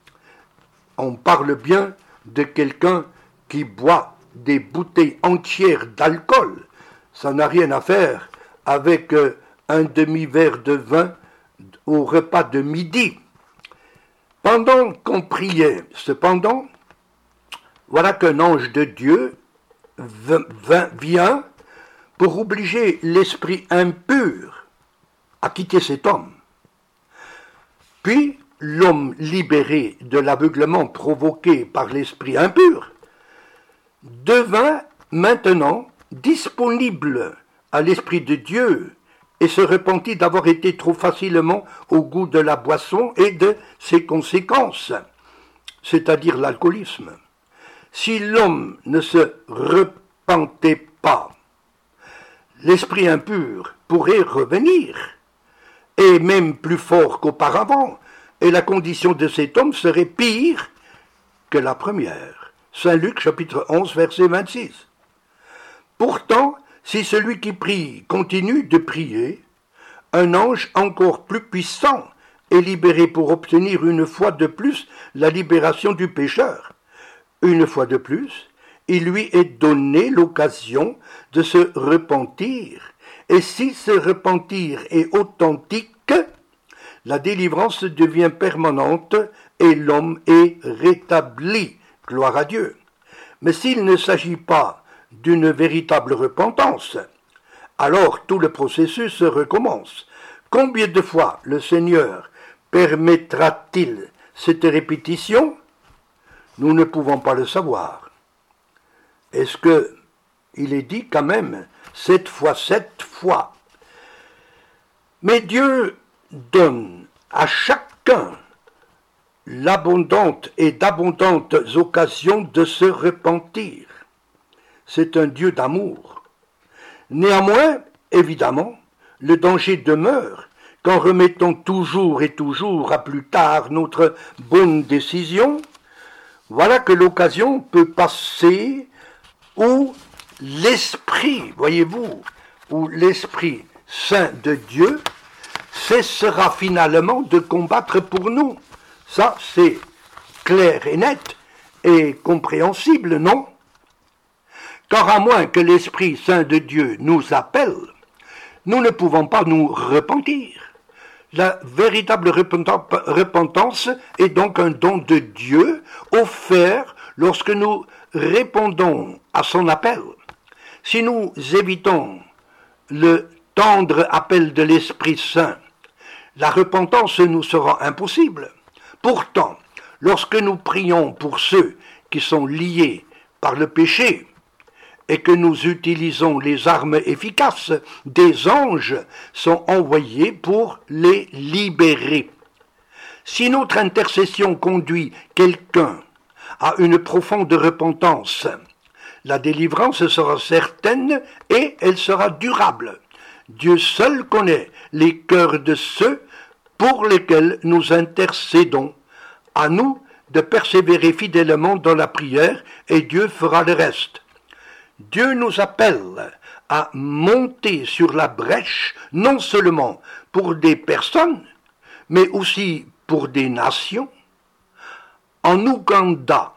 On parle bien de quelqu'un qui boit des bouteilles entières d'alcool. Ça n'a rien à faire avec euh, un demi-verre de vin au repas de midi. Pendant qu'on priait, cependant, voilà qu'un ange de Dieu vient pour obliger l'esprit impur à quitter cet homme. Puis, l'homme libéré de l'aveuglement provoqué par l'esprit impur devint maintenant disponible à l'Esprit de Dieu et se repentit d'avoir été trop facilement au goût de la boisson et de ses conséquences, c'est-à-dire l'alcoolisme. Si l'homme ne se repentait pas, l'esprit impur pourrait revenir, et même plus fort qu'auparavant, et la condition de cet homme serait pire que la première. Saint Luc chapitre onze, verset vingt-six. Pourtant, si celui qui prie continue de prier, un ange encore plus puissant est libéré pour obtenir une fois de plus la libération du pécheur. Une fois de plus, il lui est donné l'occasion de se repentir, et si ce repentir est authentique, la délivrance devient permanente et l'homme est rétabli. Gloire à Dieu. Mais s'il ne s'agit pas d'une véritable repentance, alors tout le processus recommence. Combien de fois le Seigneur permettra-t-il cette répétition? Nous ne pouvons pas le savoir. Est-ce que il est dit quand même sept fois sept fois? Mais Dieu donne à chacun l'abondante et d'abondantes occasions de se repentir. C'est un Dieu d'amour. Néanmoins, évidemment, le danger demeure qu'en remettant toujours et toujours à plus tard notre bonne décision, voilà que l'occasion peut passer où l'Esprit, voyez-vous, où l'Esprit Saint de Dieu cessera finalement de combattre pour nous. Ça, c'est clair et net et compréhensible, non? Car à moins que l'Esprit Saint de Dieu nous appelle, nous ne pouvons pas nous repentir. La véritable repentance est donc un don de Dieu offert lorsque nous répondons à son appel. Si nous évitons le tendre appel de l'Esprit Saint, la repentance nous sera impossible. Pourtant, lorsque nous prions pour ceux qui sont liés par le péché et que nous utilisons les armes efficaces, des anges sont envoyés pour les libérer. Si notre intercession conduit quelqu'un à une profonde repentance, la délivrance sera certaine et elle sera durable. Dieu seul connaît les cœurs de ceux pour lesquels nous intercédons. À nous de persévérer fidèlement dans la prière et Dieu fera le reste. Dieu nous appelle à monter sur la brèche, non seulement pour des personnes, mais aussi pour des nations. En Ouganda,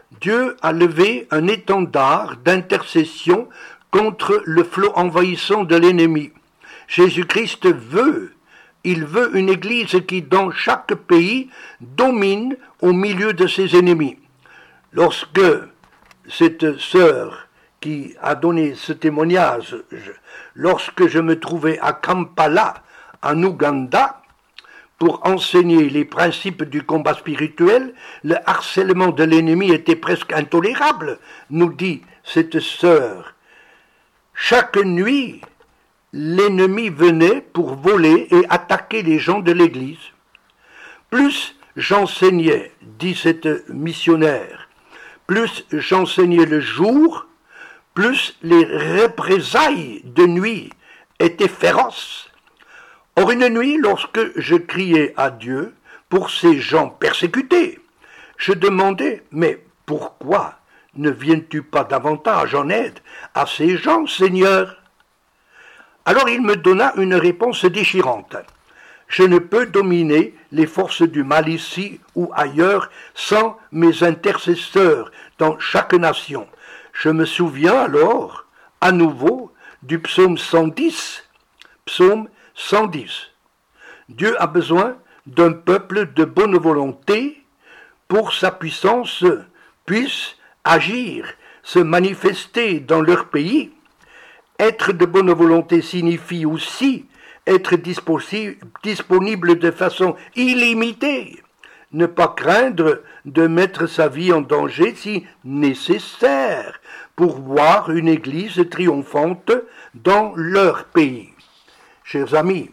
Dieu a levé un étendard d'intercession contre le flot envahissant de l'ennemi. Jésus-Christ veut, il veut une Église qui, dans chaque pays, domine au milieu de ses ennemis. Lorsque cette sœur qui a donné ce témoignage, je, lorsque je me trouvais à Kampala, en Ouganda, pour enseigner les principes du combat spirituel, le harcèlement de l'ennemi était presque intolérable, nous dit cette sœur. Chaque nuit, l'ennemi venait pour voler et attaquer les gens de l'église. Plus j'enseignais, dit cette missionnaire, plus j'enseignais le jour, plus les représailles de nuit étaient féroces. Or une nuit, lorsque je criais à Dieu pour ces gens persécutés, je demandais, mais pourquoi ne viens-tu pas davantage en aide à ces gens, Seigneur? Alors il me donna une réponse déchirante. Je ne peux dominer les forces du mal ici ou ailleurs sans mes intercesseurs dans chaque nation. Je me souviens alors, à nouveau, du psaume cent dix, psaume cent dix. Dieu a besoin d'un peuple de bonne volonté pour sa puissance puisse agir, se manifester dans leur pays. Être de bonne volonté signifie aussi être disponible de façon illimitée, ne pas craindre de mettre sa vie en danger si nécessaire pour voir une église triomphante dans leur pays. Chers amis,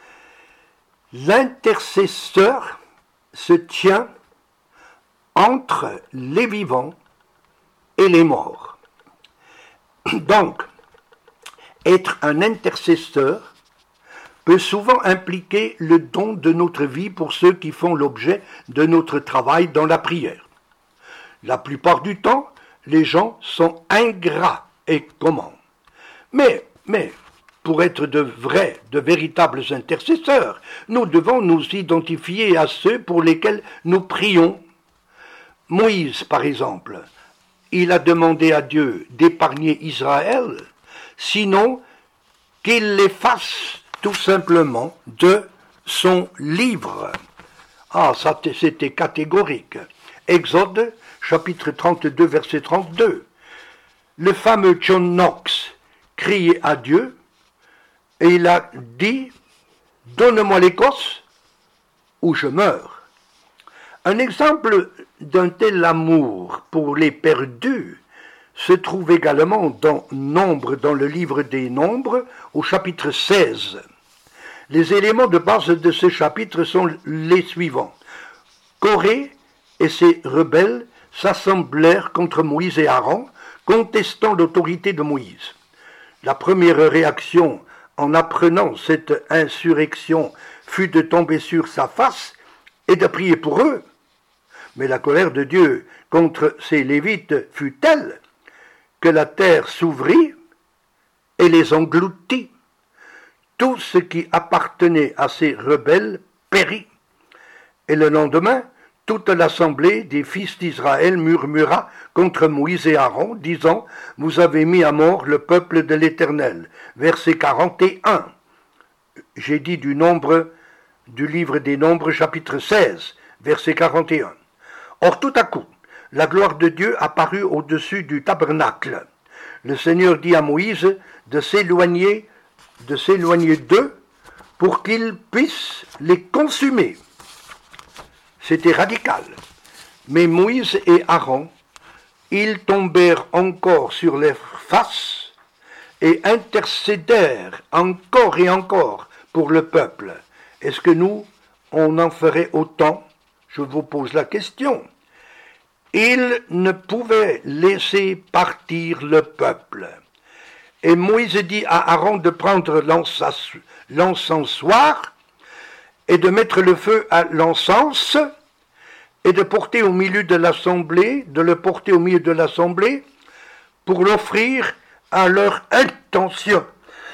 l'intercesseur se tient entre les vivants et les morts. Donc, être un intercesseur peut souvent impliquer le don de notre vie pour ceux qui font l'objet de notre travail dans la prière. La plupart du temps, les gens sont ingrats et comment. Mais, mais, pour être de vrais, de véritables intercesseurs, nous devons nous identifier à ceux pour lesquels nous prions. Moïse, par exemple, il a demandé à Dieu d'épargner Israël, sinon qu'il l'efface tout simplement de son livre. Ah, ça c'était catégorique. Exode, chapitre trente-deux, verset trente-deux. Le fameux John Knox criait à Dieu et il a dit « Donne-moi l'Écosse ou je meurs ». Un exemple d'un tel amour pour les perdus se trouve également dans Nombre, dans le livre des Nombres, au chapitre seize. Les éléments de base de ce chapitre sont les suivants. Corée et ses rebelles s'assemblèrent contre Moïse et Aaron, contestant l'autorité de Moïse. La première réaction en apprenant cette insurrection fut de tomber sur sa face et de prier pour eux. Mais la colère de Dieu contre ces Lévites fut telle que la terre s'ouvrit et les engloutit. Tout ce qui appartenait à ces rebelles périt. Et le lendemain, toute l'assemblée des fils d'Israël murmura contre Moïse et Aaron, disant « Vous avez mis à mort le peuple de l'Éternel ». Verset quarante et un. J'ai dit du nombre, du livre des Nombres, chapitre seize, verset quarante et un. Or, tout à coup, la gloire de Dieu apparut au-dessus du tabernacle. Le Seigneur dit à Moïse de s'éloigner, de s'éloigner d'eux pour qu'il puisse les consumer. C'était radical. Mais Moïse et Aaron, ils tombèrent encore sur leurs faces et intercédèrent encore et encore pour le peuple. Est-ce que nous, on en ferait autant? Je vous pose la question. Ils ne pouvaient laisser partir le peuple. Et Moïse dit à Aaron de prendre l'encensoir et de mettre le feu à l'encens et de porter au milieu de l'assemblée, de le porter au milieu de l'assemblée pour l'offrir à leur intention.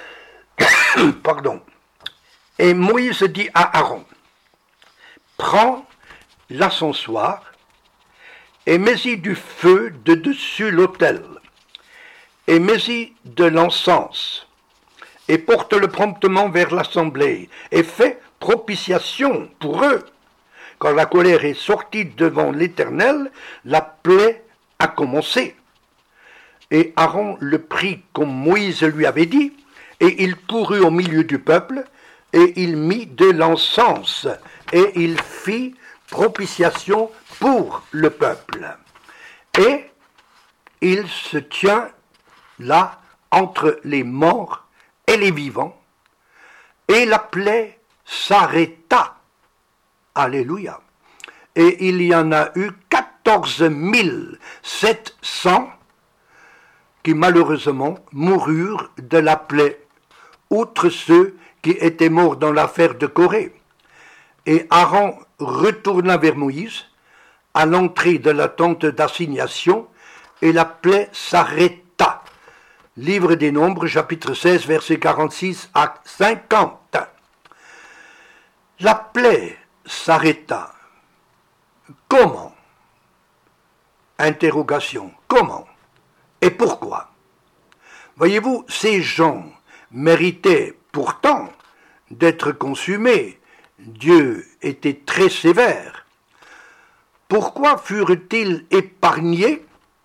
Pardon. Et Moïse dit à Aaron, prends l'encensoir et mets-y du feu de dessus l'autel, et mets-y de l'encens, et porte-le promptement vers l'assemblée, et fais propitiation pour eux. Quand la colère est sortie devant l'Éternel, la plaie a commencé. Et Aaron le prit comme Moïse lui avait dit, et il courut au milieu du peuple, et il mit de l'encens, et il fit propitiation pour le peuple. Et il se tient là entre les morts et les vivants, et la plaie s'arrêta. Alléluia. Et il y en a eu quatorze mille sept cents qui malheureusement moururent de la plaie, outre ceux qui étaient morts dans l'affaire de Corée. Et Aaron retourna vers Moïse à l'entrée de la tente d'assignation, et la plaie s'arrêta. Livre des Nombres, chapitre seize, versets quarante-six à cinquante. La plaie s'arrêta. Comment? Interrogation. Comment? Et pourquoi? Voyez-vous, ces gens méritaient pourtant d'être consumés. Dieu était très sévère. Pourquoi furent-ils épargnés?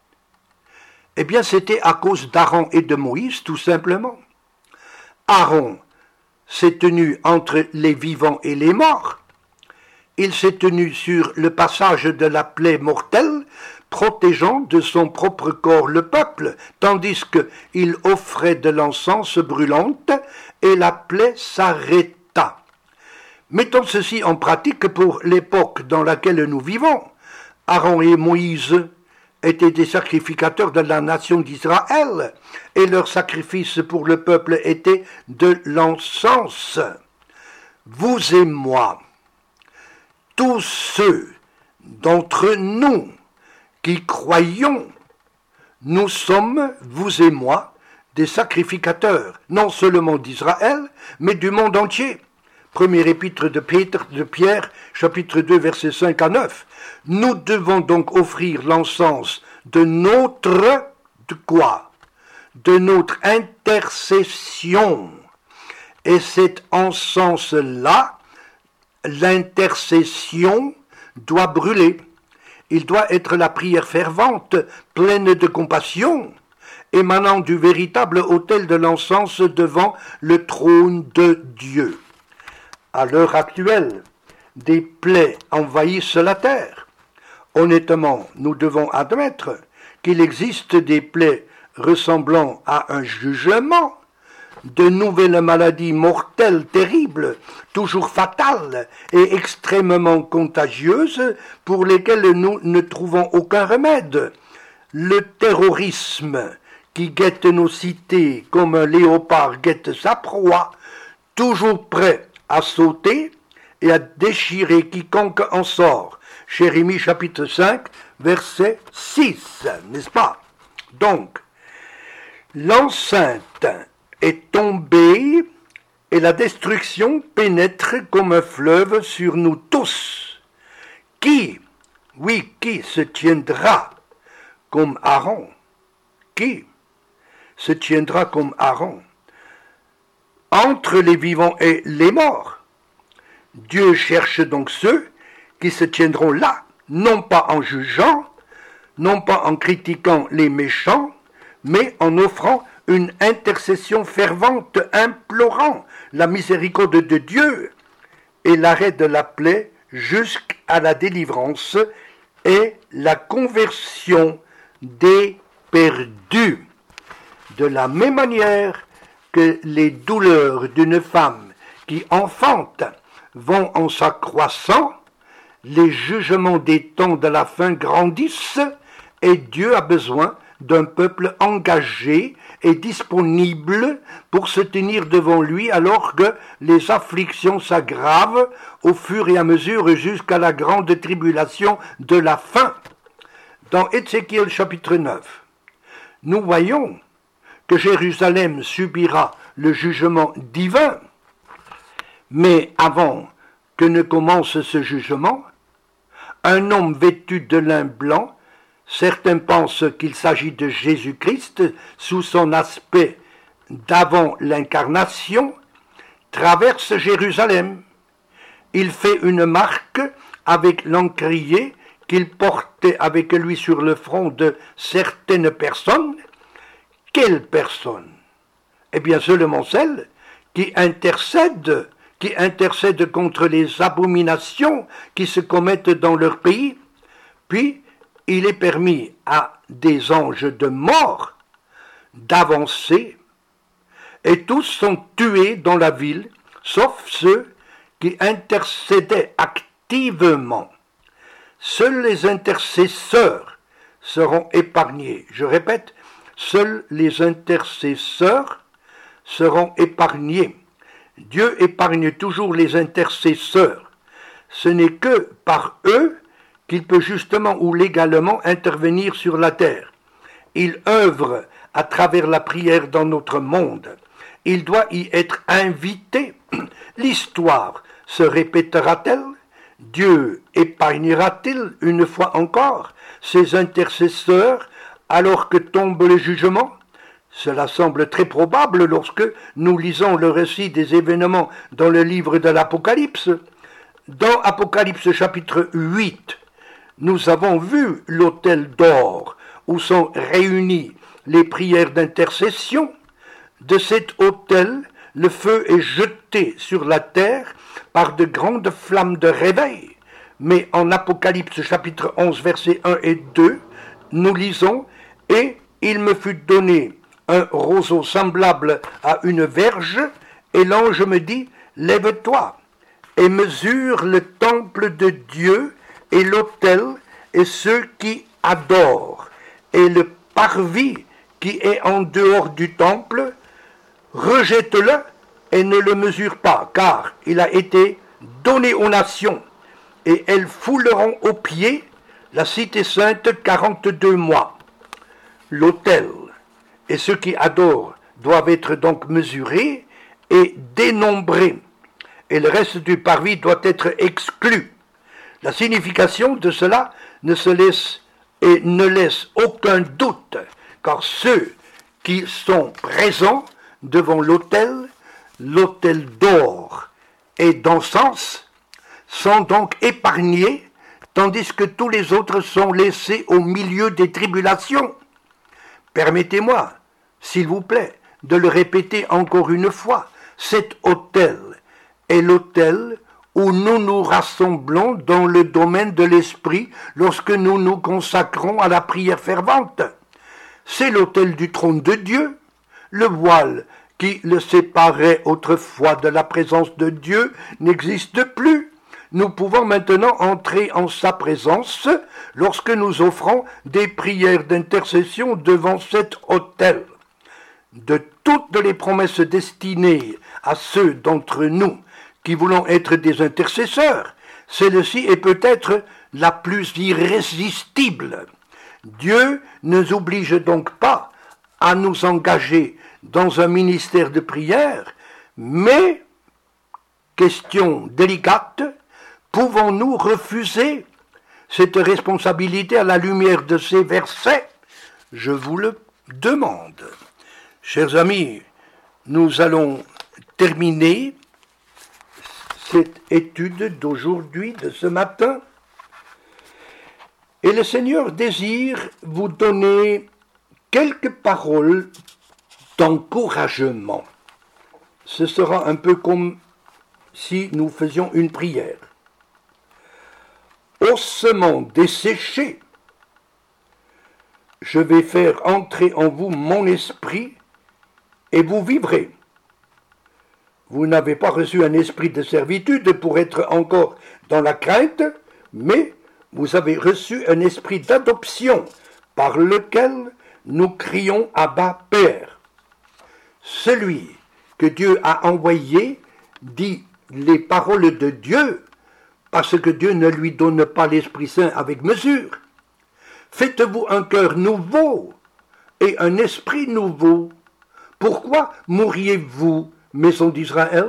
Eh bien, c'était à cause d'Aaron et de Moïse, tout simplement. Aaron s'est tenu entre les vivants et les morts. Il s'est tenu sur le passage de la plaie mortelle, protégeant de son propre corps le peuple, tandis qu'il offrait de l'encens brûlante, et la plaie s'arrêta. Mettons ceci en pratique pour l'époque dans laquelle nous vivons. Aaron et Moïse étaient des sacrificateurs de la nation d'Israël, et leur sacrifice pour le peuple était de l'encens. Vous et moi, tous ceux d'entre nous qui croyons, nous sommes, vous et moi, des sacrificateurs, non seulement d'Israël, mais du monde entier. Première épître de, Pierre, de Pierre, chapitre deux, versets cinq à neuf. Nous devons donc offrir l'encens de notre, de quoi? De notre intercession. Et cet encens-là, l'intercession, doit brûler. Il doit être la prière fervente, pleine de compassion, émanant du véritable autel de l'encens devant le trône de Dieu. À l'heure actuelle, des plaies envahissent la terre. Honnêtement, nous devons admettre qu'il existe des plaies ressemblant à un jugement, de nouvelles maladies mortelles terribles, toujours fatales et extrêmement contagieuses, pour lesquelles nous ne trouvons aucun remède. Le terrorisme qui guette nos cités comme un léopard guette sa proie, toujours prêt à sauter et à déchirer quiconque en sort. Jérémie chapitre cinq, verset six, n'est-ce pas? Donc, l'enceinte est tombée et la destruction pénètre comme un fleuve sur nous tous. Qui, oui, qui se tiendra comme Aaron? Qui se tiendra comme Aaron? Entre les vivants et les morts. Dieu cherche donc ceux qui se tiendront là, non pas en jugeant, non pas en critiquant les méchants, mais en offrant une intercession fervente, implorant la miséricorde de Dieu et l'arrêt de la plaie jusqu'à la délivrance et la conversion des perdus. De la même manière que les douleurs d'une femme qui enfante vont en s'accroissant, les jugements des temps de la fin grandissent et Dieu a besoin d'un peuple engagé et disponible pour se tenir devant lui alors que les afflictions s'aggravent au fur et à mesure jusqu'à la grande tribulation de la fin. Dans Ézéchiel chapitre neuf, nous voyons que Jérusalem subira le jugement divin, mais avant que ne commence ce jugement, un homme vêtu de lin blanc Certains pensent qu'il s'agit de Jésus-Christ sous son aspect d'avant l'incarnation, traverse Jérusalem. Il fait une marque avec l'encrier qu'il portait avec lui sur le front de certaines personnes. Quelles personnes? Eh bien seulement celles qui intercèdent, qui intercèdent contre les abominations qui se commettent dans leur pays. Puis, il est permis à des anges de mort d'avancer, et tous sont tués dans la ville, sauf ceux qui intercédaient activement. Seuls les intercesseurs seront épargnés. Je répète, seuls les intercesseurs seront épargnés. Dieu épargne toujours les intercesseurs. Ce n'est que par eux qu'il peut justement ou légalement intervenir sur la terre. Il œuvre à travers la prière dans notre monde. Il doit y être invité. L'histoire se répétera-t-elle? Dieu épargnera-t-il une fois encore ses intercesseurs alors que tombe le jugement? Cela semble très probable lorsque nous lisons le récit des événements dans le livre de l'Apocalypse. Dans Apocalypse chapitre huit, nous avons vu l'autel d'or où sont réunies les prières d'intercession. De cet autel, le feu est jeté sur la terre par de grandes flammes de réveil. Mais en Apocalypse chapitre onze, versets un et deux, nous lisons « Et il me fut donné un roseau semblable à une verge, et l'ange me dit « Lève-toi et mesure le temple de Dieu et l'autel et ceux qui adorent, et le parvis qui est en dehors du temple, rejette-le et ne le mesure pas, car il a été donné aux nations, et elles fouleront aux pieds la cité sainte quarante-deux mois. L'autel et ceux qui adorent doivent être donc mesurés et dénombrés, et le reste du parvis doit être exclu. La signification de cela ne se laisse et ne laisse aucun doute, car ceux qui sont présents devant l'autel, l'autel d'or et d'encens, sont donc épargnés, tandis que tous les autres sont laissés au milieu des tribulations. Permettez-moi, s'il vous plaît, de le répéter encore une fois. Cet autel est l'autel où nous nous rassemblons dans le domaine de l'esprit lorsque nous nous consacrons à la prière fervente. C'est l'autel du trône de Dieu, le voile qui le séparait autrefois de la présence de Dieu n'existe plus. Nous pouvons maintenant entrer en sa présence lorsque nous offrons des prières d'intercession devant cet autel. De toutes les promesses destinées à ceux d'entre nous qui voulons être des intercesseurs, celle-ci est peut-être la plus irrésistible. Dieu ne nous oblige donc pas à nous engager dans un ministère de prière, mais, question délicate, pouvons-nous refuser cette responsabilité à la lumière de ces versets? Je vous le demande. Chers amis, nous allons terminer cette étude d'aujourd'hui, de ce matin, et le Seigneur désire vous donner quelques paroles d'encouragement. Ce sera un peu comme si nous faisions une prière. Ossements desséchés, je vais faire entrer en vous mon esprit et vous vivrez. Vous n'avez pas reçu un esprit de servitude pour être encore dans la crainte, mais vous avez reçu un esprit d'adoption par lequel nous crions Abba Père. Celui que Dieu a envoyé dit les paroles de Dieu, parce que Dieu ne lui donne pas l'Esprit Saint avec mesure. Faites-vous un cœur nouveau et un esprit nouveau. Pourquoi mourriez-vous, maison d'Israël?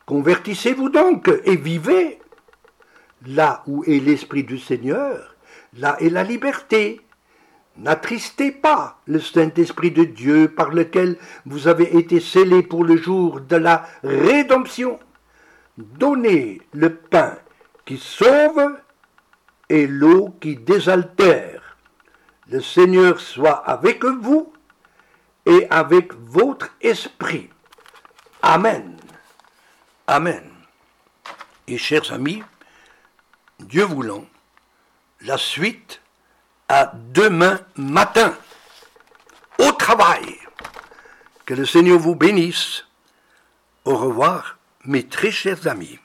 Convertissez-vous donc et vivez. Là où est l'Esprit du Seigneur, là est la liberté. N'attristez pas le Saint-Esprit de Dieu par lequel vous avez été scellés pour le jour de la rédemption. Donnez le pain qui sauve et l'eau qui désaltère. Le Seigneur soit avec vous et avec votre esprit. Amen. Amen. Et chers amis, Dieu voulant, la suite à demain matin, au travail. Que le Seigneur vous bénisse. Au revoir, mes très chers amis.